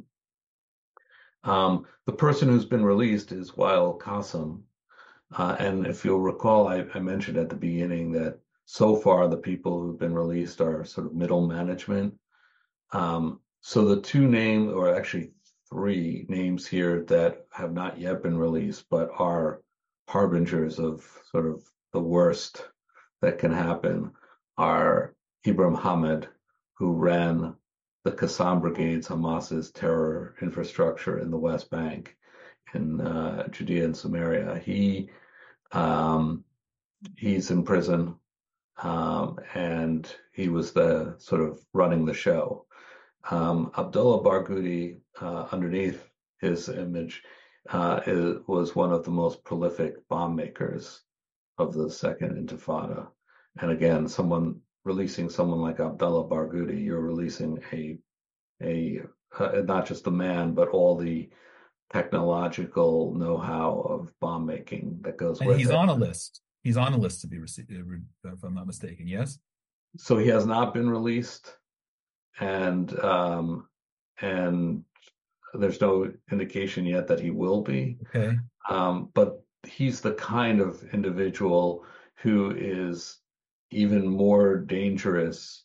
Um, the person who's been released is Wael Qassem. Uh, and if you'll recall, I, I mentioned at the beginning that so far the people who've been released are sort of middle management. Um, so the two names, or actually three names here that have not yet been released, but are harbingers of sort of the worst that can happen, are Ibrahim Hamid, who ran the Qassam Brigades, Hamas's terror infrastructure in the West Bank, in uh, Judea and Samaria. He um, he's in prison, um, and he was the sort of running the show. Um, Abdullah Barghouti, uh, underneath his image, uh, is, was one of the most prolific bomb makers of the Second Intifada. And again, someone releasing someone like Abdullah Barghouti, you're releasing a a uh, not just the man, but all the technological know-how of bomb making that goes And with he's it. on a list. He's on a list to be received, if I'm not mistaken. Yes. So he has not been released, and um, and there's no indication yet that he will be. Okay. Um, but he's the kind of individual who is even more dangerous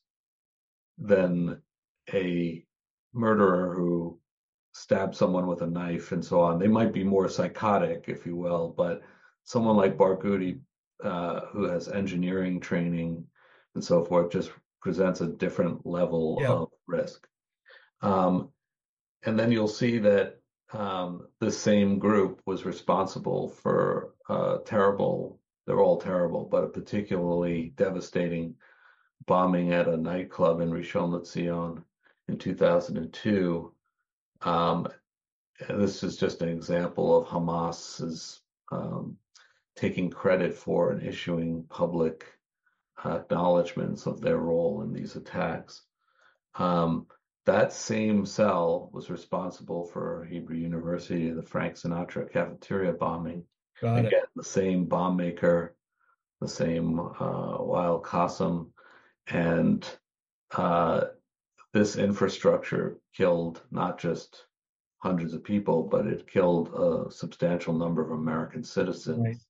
than a murderer who stabs someone with a knife and so on. They might be more psychotic, if you will, but someone like Barghouti, uh, who has engineering training and so forth, just presents a different level Yeah. of risk. Um, and then you'll see that um, the same group was responsible for uh, terrible, they're all terrible, but a particularly devastating bombing at a nightclub in Rishon LeZion in two thousand two. Um, this is just an example of Hamas's um, taking credit for and issuing public uh, acknowledgments of their role in these attacks. Um, that same cell was responsible for Hebrew University, the Frank Sinatra cafeteria bombing. Got Again, it. the same bomb maker, the same uh, Wael Qassem, and uh, this infrastructure killed not just hundreds of people, but it killed a substantial number of American citizens. Right.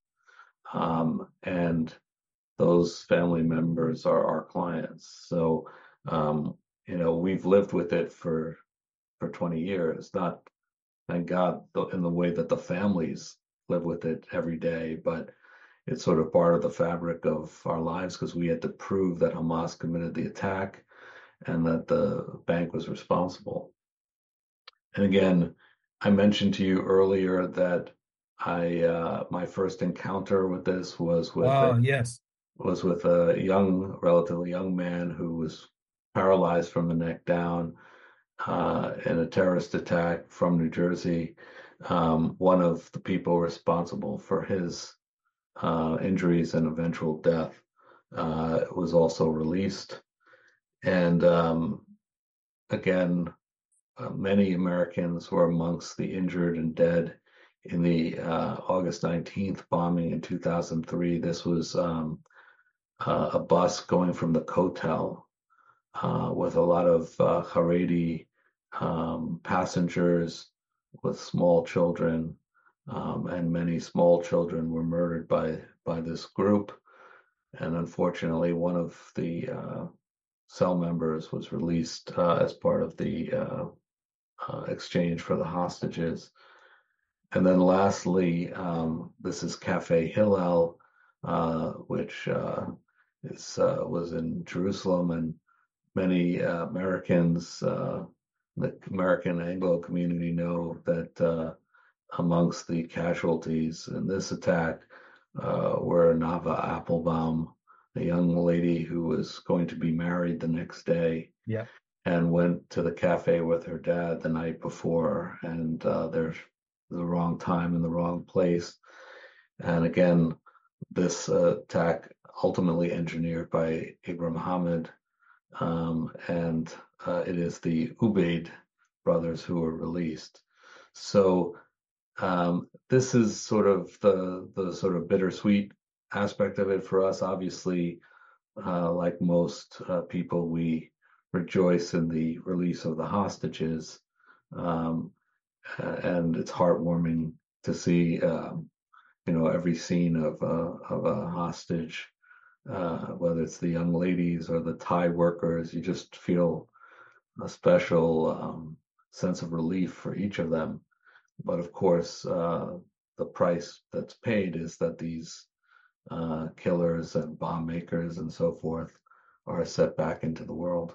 Um, and those family members are our clients. So, um, you know, we've lived with it for for twenty years. Not, thank God, in the way that the families live with it every day, but it's sort of part of the fabric of our lives because we had to prove that Hamas committed the attack and that the bank was responsible. And again, I mentioned to you earlier that I uh, my first encounter with this was with Oh, a, yes. was with a young, relatively young man who was paralyzed from the neck down uh, in a terrorist attack from New Jersey. Um, one of the people responsible for his uh, injuries and eventual death uh, was also released. And um, again, uh, many Americans were amongst the injured and dead in the uh, August nineteenth bombing in two thousand three. This was um, uh, a bus going from the Kotel uh, with a lot of uh, Haredi um, passengers with small children, um, and many small children were murdered by by this group. And unfortunately, one of the uh, cell members was released uh, as part of the uh, uh, exchange for the hostages. And then lastly, um, this is Cafe Hillel, uh, which uh, is uh, was in Jerusalem, and many uh, Americans, uh, the American Anglo community, know that uh, amongst the casualties in this attack uh, were Nava Applebaum, a young lady who was going to be married the next day. Yeah. And went to the cafe with her dad the night before, and uh, there's the wrong time in the wrong place. And again, this uh, attack ultimately engineered by Ibrahim Hamid, um, and uh, it is the Ubaid brothers who were released. So Um, this is sort of the the sort of bittersweet aspect of it for us. Obviously, uh, like most uh, people, we rejoice in the release of the hostages, um, and it's heartwarming to see, um, you know, every scene of a of a hostage, uh, whether it's the young ladies or the Thai workers. You just feel a special um, sense of relief for each of them. But of course, uh, the price that's paid is that these uh, killers and bomb makers and so forth are set back into the world.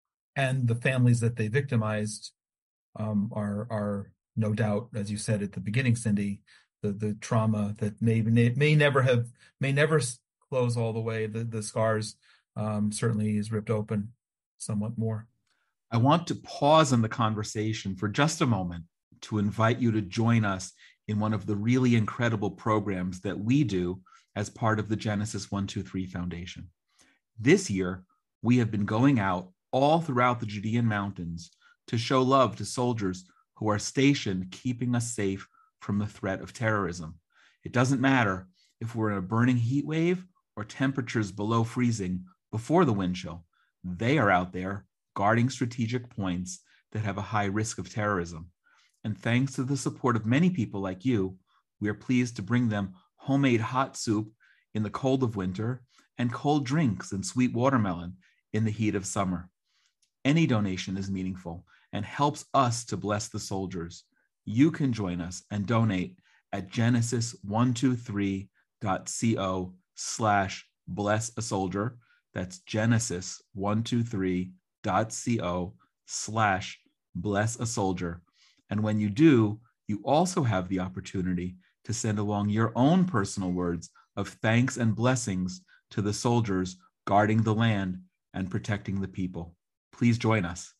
And the families that they victimized um, are are no doubt, as you said at the beginning, Cindy, the the trauma that may may never have may never close all the way. The the scars um, certainly is ripped open somewhat more. I want to pause in the conversation for just a moment to invite you to join us in one of the really incredible programs that we do as part of the Genesis one two three Foundation. This year, we have been going out all throughout the Judean mountains to show love to soldiers who are stationed keeping us safe from the threat of terrorism. It doesn't matter if we're in a burning heat wave or temperatures below freezing before the wind chill. They are out there guarding strategic points that have a high risk of terrorism. And thanks to the support of many people like you, we are pleased to bring them homemade hot soup in the cold of winter and cold drinks and sweet watermelon in the heat of summer. Any donation is meaningful and helps us to bless the soldiers. You can join us and donate at genesis one two three dot co slash bless a soldier. That's genesis one two three dot co slash bless a soldier. And when you do, you also have the opportunity to send along your own personal words of thanks and blessings to the soldiers guarding the land and protecting the people. Please join us.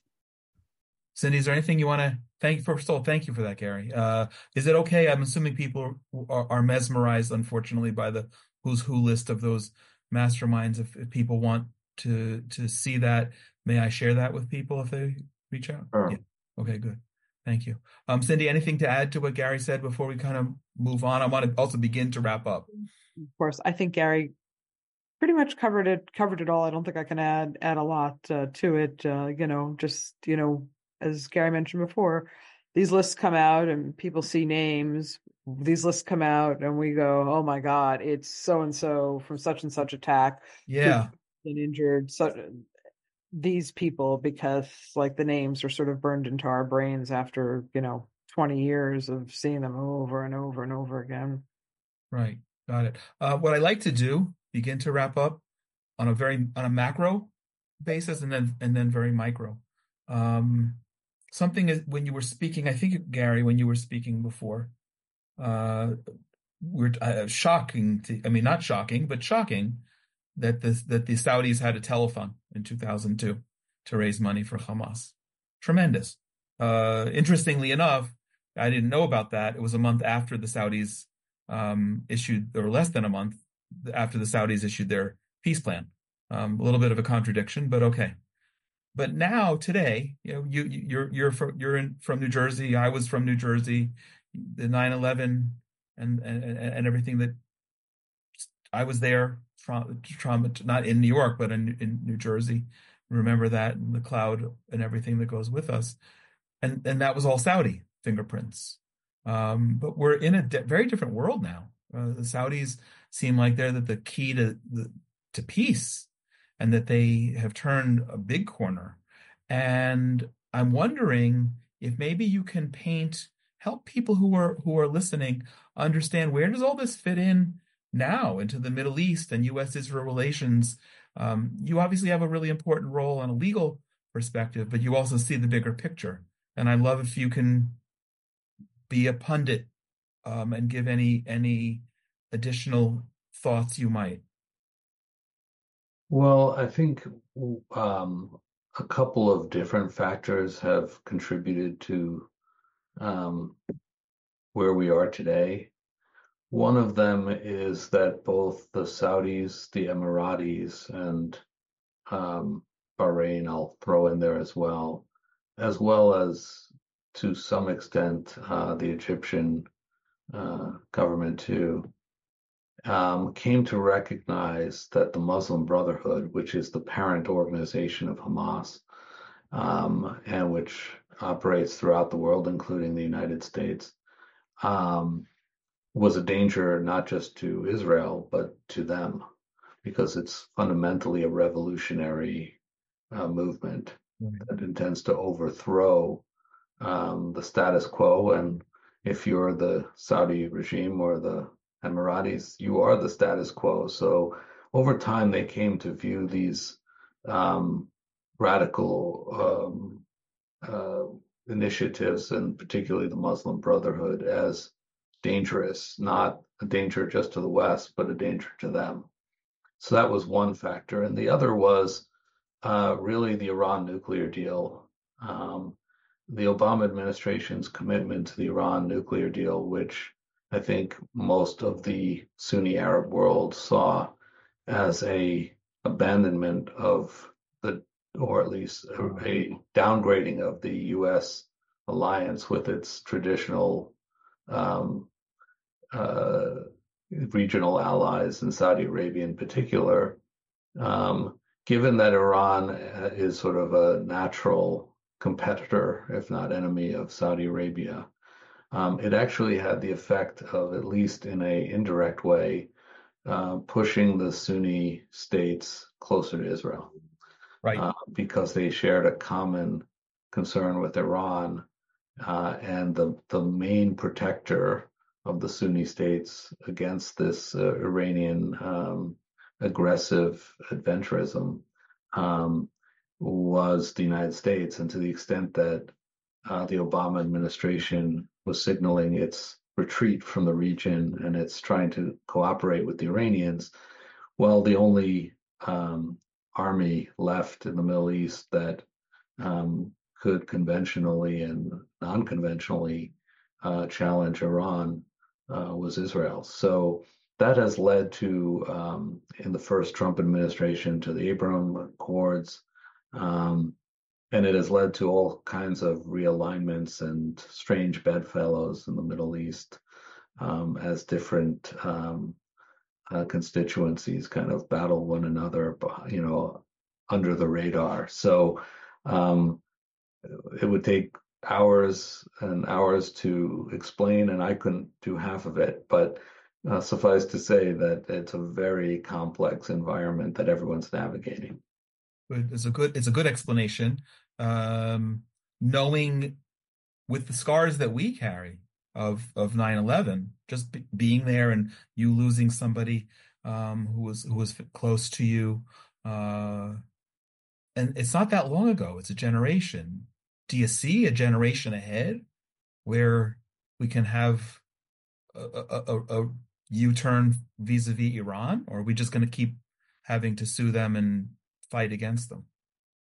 Cindy, is there anything you want to thank? First of all, thank you for that, Gary. Uh, is it okay? I'm assuming people are, are mesmerized, unfortunately, by the who's who list of those masterminds. If, if people want to to see that, may I share that with people if they reach out? Sure. Yeah. Okay, good. Thank you. Um, Cindy, anything to add to what Gary said before we kind of move on? I want to also begin to wrap up. Of course, I think Gary pretty much covered it, covered it all. I don't think I can add, add a lot uh, to it. Uh, you know, just, you know, as Gary mentioned before, these lists come out and people see names. These lists come out and we go, oh my God, it's so-and-so from such and such attack. Yeah. Been injured. So these people, because like the names are sort of burned into our brains after, you know, twenty years of seeing them over and over and over again. Right. Got it. Uh, what I like to do, begin to wrap up on a very, on a macro basis and then, and then very micro. Um, something is when you were speaking, I think, Gary, when you were speaking before, uh, we're uh, shocking to, I mean, not shocking, but shocking that the, that the Saudis had a telethon in two thousand two to raise money for Hamas. Tremendous. Uh, interestingly enough, I didn't know about that. It was a month after the Saudis um, issued, or less than a month after the Saudis issued their peace plan. Um, a little bit of a contradiction, but okay. But now, today, you know, you you're you're from you're in, from New Jersey. I was from New Jersey. The nine eleven and and and everything that I was there. Trauma, trauma, not in New York, but in in New Jersey. Remember that, and the cloud and everything that goes with us. And and that was all Saudi fingerprints. Um, but we're in a de- very different world now. Uh, the Saudis seem like they're the, the key to the, to peace, and that they have turned a big corner. And I'm wondering if maybe you can paint, help people who are who are listening understand, where does all this fit in now into the Middle East and U S Israel relations. Um, you obviously have a really important role on a legal perspective, but you also see the bigger picture. And I love if you can be a pundit um, and give any any additional thoughts you might. Well, I think um, a couple of different factors have contributed to um, where we are today. One of them is that both the Saudis, the Emiratis, and um, Bahrain, I'll throw in there as well, as well as to some extent uh, the Egyptian uh, government too, um, came to recognize that the Muslim Brotherhood, which is the parent organization of Hamas, um, and which operates throughout the world, including the United States, um, was a danger not just to Israel, but to them, because it's fundamentally a revolutionary uh, movement Right. that intends to overthrow um, the status quo. And if you're the Saudi regime or the Emiratis, you are the status quo. So over time, they came to view these um, radical um, uh, initiatives, and particularly the Muslim Brotherhood, as dangerous, not a danger just to the West, but a danger to them. So that was one factor. And the other was uh, really the Iran nuclear deal. Um, the Obama administration's commitment to the Iran nuclear deal, which I think most of the Sunni Arab world saw as a abandonment of the, or at least a, a downgrading of the U S alliance with its traditional um, uh, regional allies and Saudi Arabia in particular. Um, given that Iran is sort of a natural competitor, if not enemy, of Saudi Arabia, um, it actually had the effect of, at least in a indirect way, uh, pushing the Sunni states closer to Israel, Right. uh, because they shared a common concern with Iran, uh, and the the main protector of the Sunni states against this uh, Iranian um, aggressive adventurism um, was the United States. And to the extent that uh, the Obama administration was signaling its retreat from the region and it's trying to cooperate with the Iranians, well, the only um, army left in the Middle East that um, could conventionally and non-conventionally uh, challenge Iran uh, was Israel. So that has led to, um, in the first Trump administration, to the Abraham Accords, um, and it has led to all kinds of realignments and strange bedfellows in the Middle East, um, as different um, uh, constituencies kind of battle one another, you know, under the radar. So um, it would take hours and hours to explain, and I couldn't do half of it. But uh, suffice to say that it's a very complex environment that everyone's navigating. It's a good, it's a good explanation. Um, knowing with the scars that we carry of of nine eleven, just be, being there and you losing somebody um, who was who was close to you, uh, and it's not that long ago. It's a generation. Do you see a generation ahead where we can have a, a, a, a U-turn vis-a-vis Iran, or are we just going to keep having to sue them and fight against them?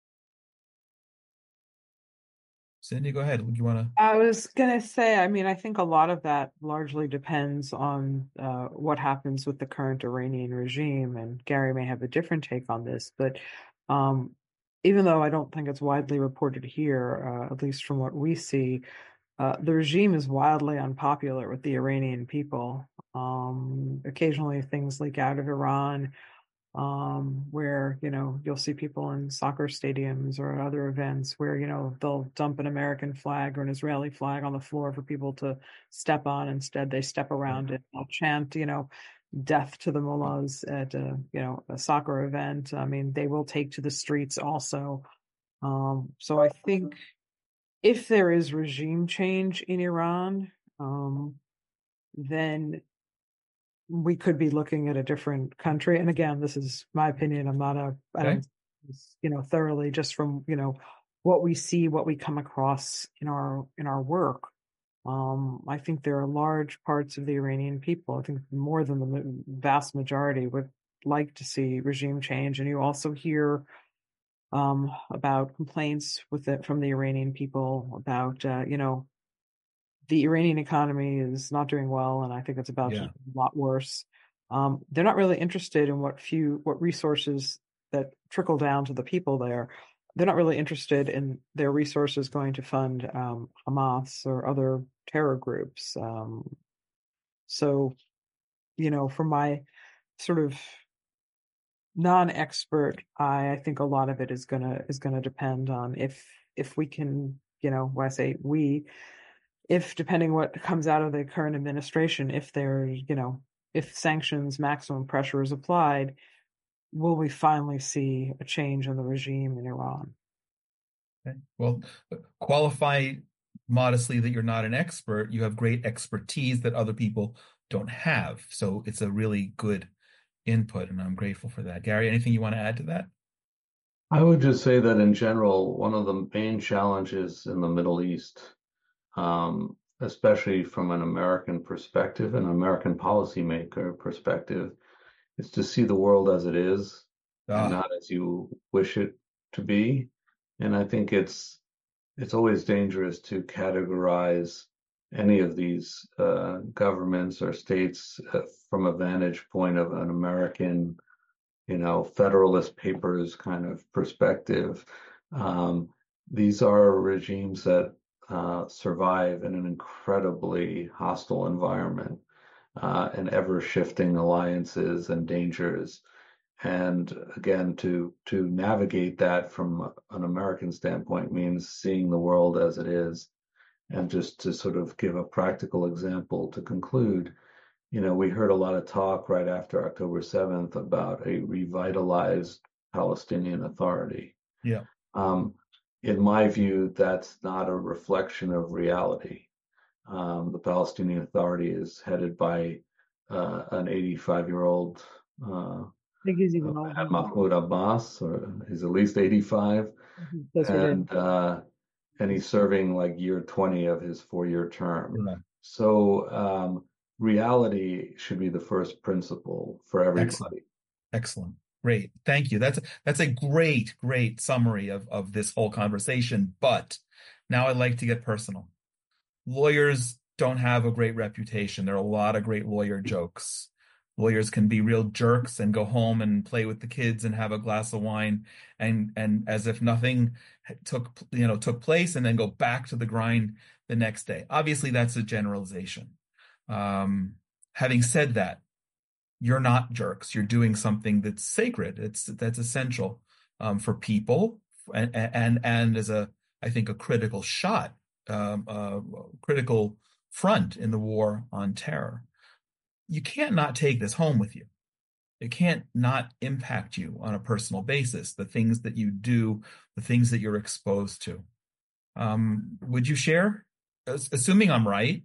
Cindy, go ahead. You want to? I was going to say, I mean, I think a lot of that largely depends on uh, what happens with the current Iranian regime, and Gary may have a different take on this, but um, even though I don't think it's widely reported here, uh, at least from what we see, uh, the regime is wildly unpopular with the Iranian people. Um, occasionally things leak out of Iran, um, where, you know, you'll see people in soccer stadiums or at other events where, you know, they'll dump an American flag or an Israeli flag on the floor for people to step on. Instead, they step around it. They'll chant, you know, death to the mullahs at a, you know, a soccer event. I mean, they will take to the streets also. Um, so I think if there is regime change in Iran, um, then we could be looking at a different country. And again, this is my opinion. I'm not a, I Okay. don't, you know, thoroughly just from, you know, what we see, what we come across in our, in our work. Um, I think there are large parts of the Iranian people, I think more than the vast majority, would like to see regime change. And you also hear um, about complaints with it from the Iranian people about, uh, you know, the Iranian economy is not doing well, and I think it's about to Yeah. do a lot worse. Um, they're not really interested in what few, what resources that trickle down to the people there. They're not really interested in their resources going to fund um, Hamas or other terror groups. Um, So, you know, from my sort of non-expert eye, I think a lot of it is gonna is gonna depend on if if we can, you know, when I say we, if depending what comes out of the current administration, if there, you know, if sanctions, maximum pressure is applied, will we finally see a change in the regime in Iran? Okay. Well, qualify modestly that you're not an expert. You have great expertise that other people don't have. So it's a really good input, and I'm grateful for that. Gary, anything you want to add to that? I would just say that in general, one of the main challenges in the Middle East, um, especially from an American perspective, an American policymaker perspective, is to see the world as it is and Ah, not as you wish it to be. And I think it's it's always dangerous to categorize any of these uh, governments or states uh, from a vantage point of an American, you know, Federalist Papers kind of perspective. Um, these are regimes that uh, survive in an incredibly hostile environment uh, and ever shifting alliances and dangers. And again, to to navigate that from an American standpoint means seeing the world as it is. And just to sort of give a practical example to conclude, you know, we heard a lot of talk right after October seventh about a revitalized Palestinian Authority. yeah. Um, in my view, that's not a reflection of reality. Um, the Palestinian Authority is headed by uh, an eighty-five-year-old uh, I think he's even older than Mahmoud Abbas, or he's at least eighty-five, that. That's ridiculous. and uh, and he's serving like year twenty of his four-year term. Yeah. So um, reality should be the first principle for Excellent. everybody. Excellent. Great. Thank you. That's that's a great, great summary of, of this whole conversation. But now I'd like to get personal. Lawyers don't have a great reputation. There are a lot of great lawyer jokes. Lawyers can be real jerks and go home and play with the kids and have a glass of wine and and as if nothing took you know took place, and then go back to the grind the next day. Obviously, that's a generalization. Um, having said that, you're not jerks. You're doing something that's sacred. It's that's essential um, for people, and and and as a I think a critical shot, um, uh, critical front in the war on terror. You can't not take this home with you. It can't not impact you on a personal basis. The things that you do, the things that you're exposed to. Um, would you share, assuming I'm right,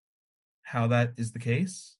how that is the case?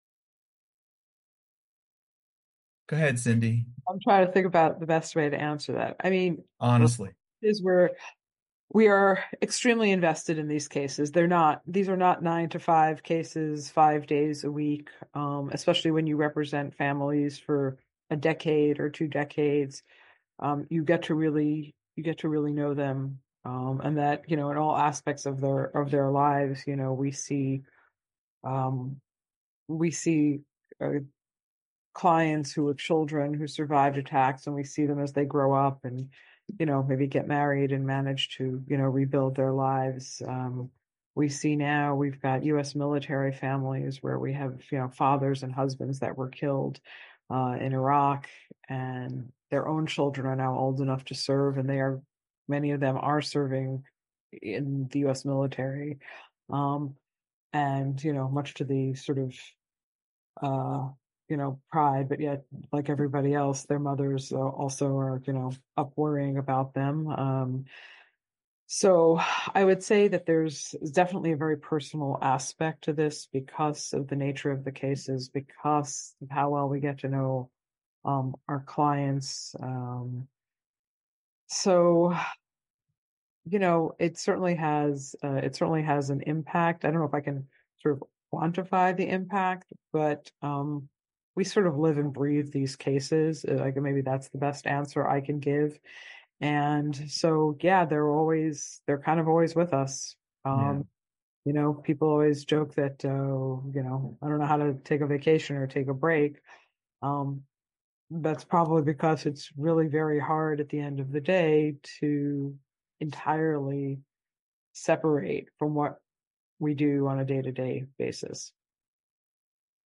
Go ahead, Cindy. I'm trying to think about the best way to answer that. I mean, Honestly, is where we are extremely invested in these cases. They're not; these are not nine to five cases, five days a week. Um, especially when you represent families for a decade or two decades, um, you get to really you get to really know them, um, and that you know in all aspects of their of their lives. You know, we see um, we see. Uh, clients who are children who survived attacks, and we see them as they grow up and you know maybe get married and manage to you know rebuild their lives. Um, we see now we've got U S military families where we have you know fathers and husbands that were killed uh, in Iraq, and their own children are now old enough to serve, and they are many of them are serving in the U S military, um, and you know much to the sort of uh, you know, pride, but yet, like everybody else, their mothers uh, also are, you know, up worrying about them. Um, so I would say that there's definitely a very personal aspect to this because of the nature of the cases, because of how well we get to know um, our clients. Um, so, you know, it certainly has uh, it certainly has an impact. I don't know if I can sort of quantify the impact, but um, we sort of live and breathe these cases. Uh, Like maybe that's the best answer I can give. And so, yeah, they're always they're kind of always with us. yeah. Um, you know, people always joke that uh, you know I don't know how to take a vacation or take a break. Um, that's probably because it's really very hard at the end of the day to entirely separate from what we do on a day-to-day basis.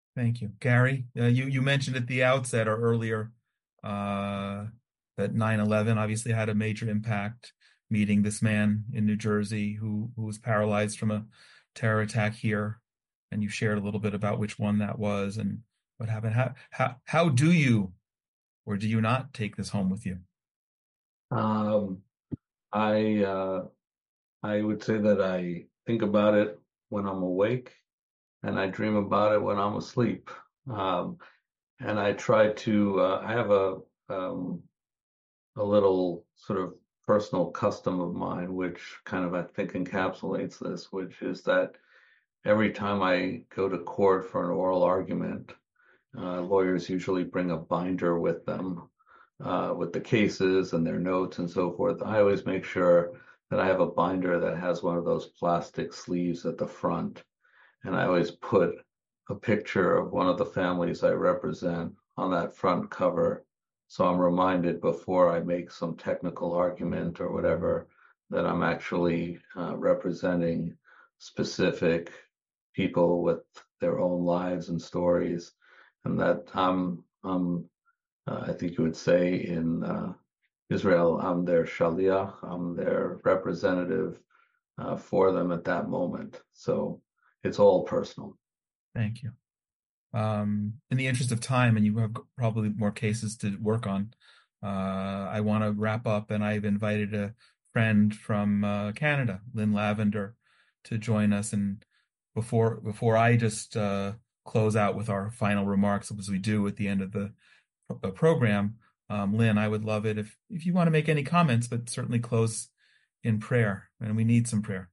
Thank you. Gary, uh, you, you mentioned at the outset or earlier uh, that nine eleven obviously had a major impact, meeting this man in New Jersey who, who was paralyzed from a terror attack here. And you shared a little bit about which one that was and what happened. How, how, how do you or do you not take this home with you? Um, I uh, I would say that I think about it when I'm awake, and I dream about it when I'm asleep. Um, and I try to. Uh, I have a um, a little sort of personal custom of mine, which kind of I think encapsulates this, which is that every time I go to court for an oral argument, uh, lawyers usually bring a binder with them, uh, with the cases and their notes and so forth. I always make sure that I have a binder that has one of those plastic sleeves at the front, and I always put a picture of one of the families I represent on that front cover. So I'm reminded before I make some technical argument or whatever that I'm actually uh, representing specific people with their own lives and stories, and that I'm, I'm uh, I think you would say in uh, Israel, I'm their shaliach, I'm their representative uh, for them at that moment. So it's all personal. Thank you. Um, in the interest of time, and you have probably more cases to work on, uh, I want to wrap up, and I've invited a friend from uh, Canada, Lynn Lavender, to join us. And before before I just uh, close out with our final remarks, as we do at the end of the, the program, um, Lynn, I would love it if if you want to make any comments, but certainly close in prayer, and we need some prayer.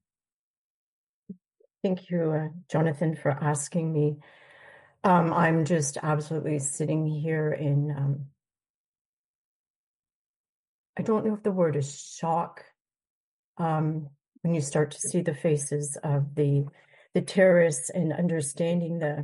Thank you, uh, Jonathan, for asking me. Um, I'm just absolutely sitting here in, um, I don't know if the word is shock, um, when you start to see the faces of the the terrorists and understanding the,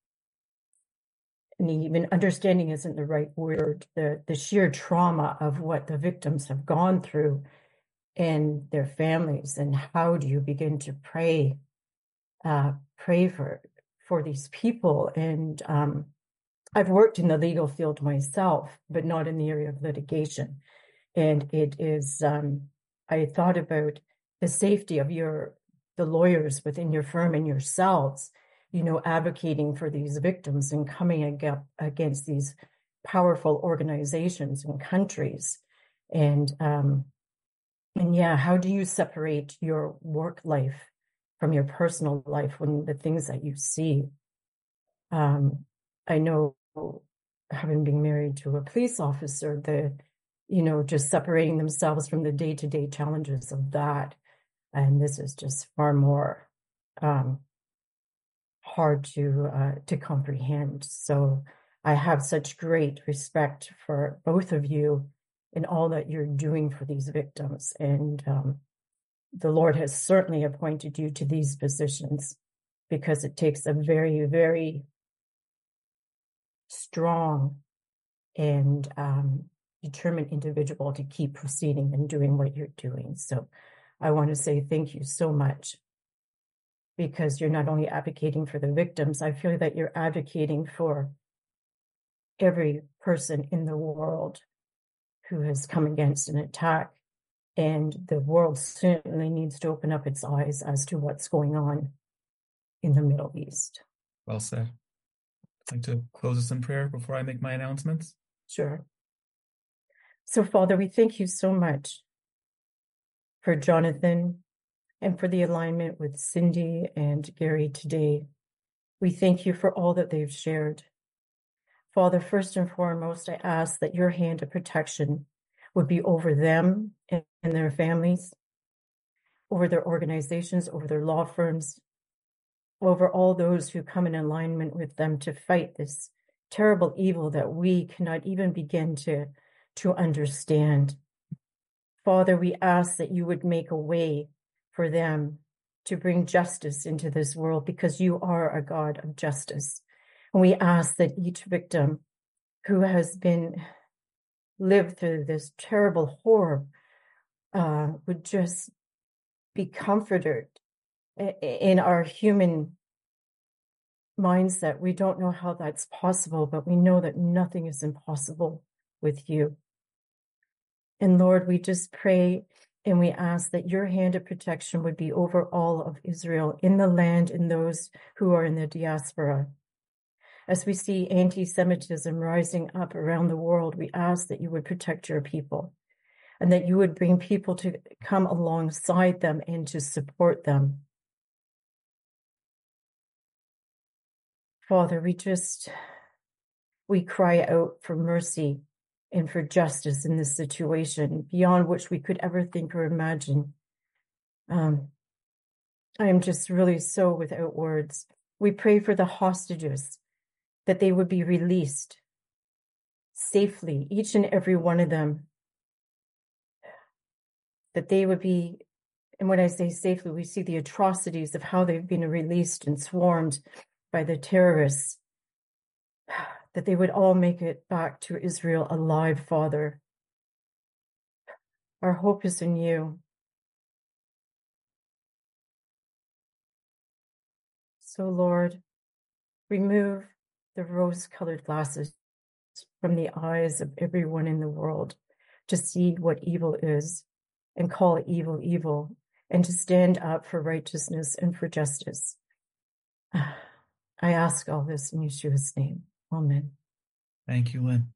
and even understanding isn't the right word, the, the sheer trauma of what the victims have gone through and their families, and how do you begin to pray, uh, pray for for these people. And um, I've worked in the legal field myself, but not in the area of litigation. And it is, um, I thought about the safety of your, the lawyers within your firm and yourselves, you know, advocating for these victims and coming ag- against these powerful organizations and countries. And, um, and yeah, how do you separate your work life from your personal life when the things that you see? Um, I know, having been married to a police officer, the, you know, just separating themselves from the day-to-day challenges of that. And this is just far more um, hard to uh, to comprehend. So I have such great respect for both of you and all that you're doing for these victims. And um, the Lord has certainly appointed you to these positions, because it takes a very, very strong and um, determined individual to keep proceeding and doing what you're doing. So I want to say thank you so much, because you're not only advocating for the victims, I feel that you're advocating for every person in the world who has come against an attack. And the world certainly needs to open up its eyes as to what's going on in the Middle East. Well said. I'd like to close us in prayer before I make my announcements. Sure. So, Father, we thank you so much for Jonathan and for the alignment with Cindy and Gary today. We thank you for all that they've shared. Father, first and foremost, I ask that your hand of protection would be over them and their families, over their organizations, over their law firms, over all those who come in alignment with them to fight this terrible evil that we cannot even begin to, to understand. Father, we ask that you would make a way for them to bring justice into this world, because you are a God of justice. And we ask that each victim who has been lived through this terrible horror uh, would just be comforted in our human mindset. We don't know how that's possible, but we know that nothing is impossible with you. And Lord, we just pray and we ask that your hand of protection would be over all of Israel, in the land, and those who are in the diaspora. As we see anti-Semitism rising up around the world, we ask that you would protect your people and that you would bring people to come alongside them and to support them. Father, we just, we cry out for mercy and for justice in this situation, beyond which we could ever think or imagine. Um, I am just really so without words. We pray for the hostages, that they would be released safely, each and every one of them, that they would be, and when I say safely, we see the atrocities of how they've been released and swarmed by the terrorists, that they would all make it back to Israel alive, Father. Our hope is in you. So, Lord, remove the rose-colored glasses from the eyes of everyone in the world to see what evil is and call evil evil, and to stand up for righteousness and for justice. I ask all this in Yeshua's name. Amen. Thank you, Lynn.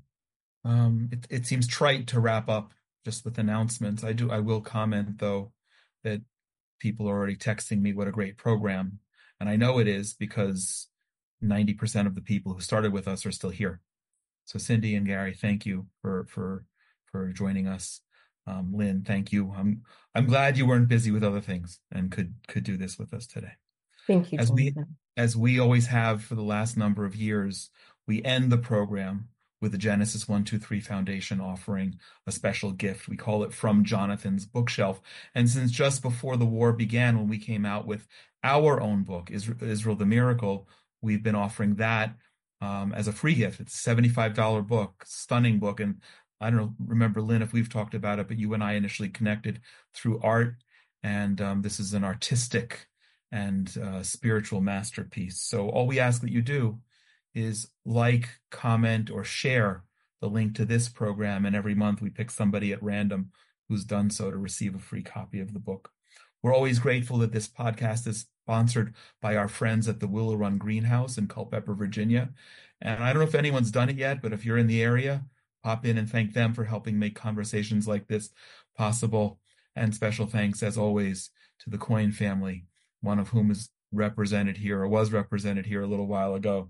Um, it, it seems trite to wrap up just with announcements. I do. I will comment, though, that people are already texting me what a great program. And I know it is because ninety percent of the people who started with us are still here. So Cindy and Gary, thank you for for for joining us. Um, Lynn, thank you. I'm I'm glad you weren't busy with other things and could could do this with us today. Thank you, As we Jonathan. as we always have for the last number of years, we end the program with the Genesis one two three Foundation offering a special gift. We call it From Jonathan's Bookshelf. And since just before the war began, when we came out with our own book, Israel the Miracle, we've been offering that um, as a free gift. It's a seventy-five dollars book, stunning book. And I don't remember, Lynn, if we've talked about it, but you and I initially connected through art. And um, this is an artistic and uh, spiritual masterpiece. So all we ask that you do is like, comment, or share the link to this program. And every month we pick somebody at random who's done so to receive a free copy of the book. We're always grateful that this podcast is sponsored by our friends at the Willow Run Greenhouse in Culpeper, Virginia. And I don't know if anyone's done it yet, but if you're in the area, pop in and thank them for helping make conversations like this possible. And special thanks, as always, to the Coyne family, one of whom is represented here or was represented here a little while ago,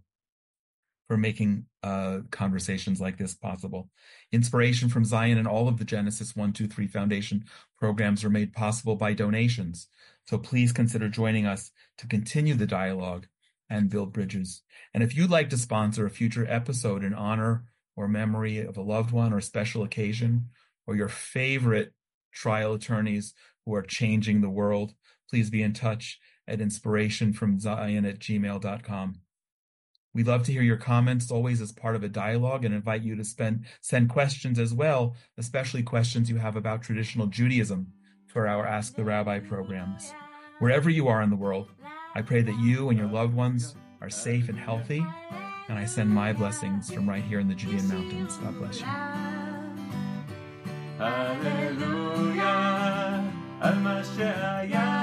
for making uh, conversations like this possible. Inspiration from Zion and all of the Genesis one two three Foundation programs are made possible by donations. So please consider joining us to continue the dialogue and build bridges. And if you'd like to sponsor a future episode in honor or memory of a loved one or special occasion, or your favorite trial attorneys who are changing the world, please be in touch at inspirationfromzion at gmail dot com. We'd love to hear your comments, always as part of a dialogue, and invite you to spend, send questions as well, especially questions you have about traditional Judaism for our Ask the Rabbi programs. Wherever you are in the world, I pray that you and your loved ones are safe and healthy, and I send my blessings from right here in the Judean mountains. God bless you. Hallelujah, al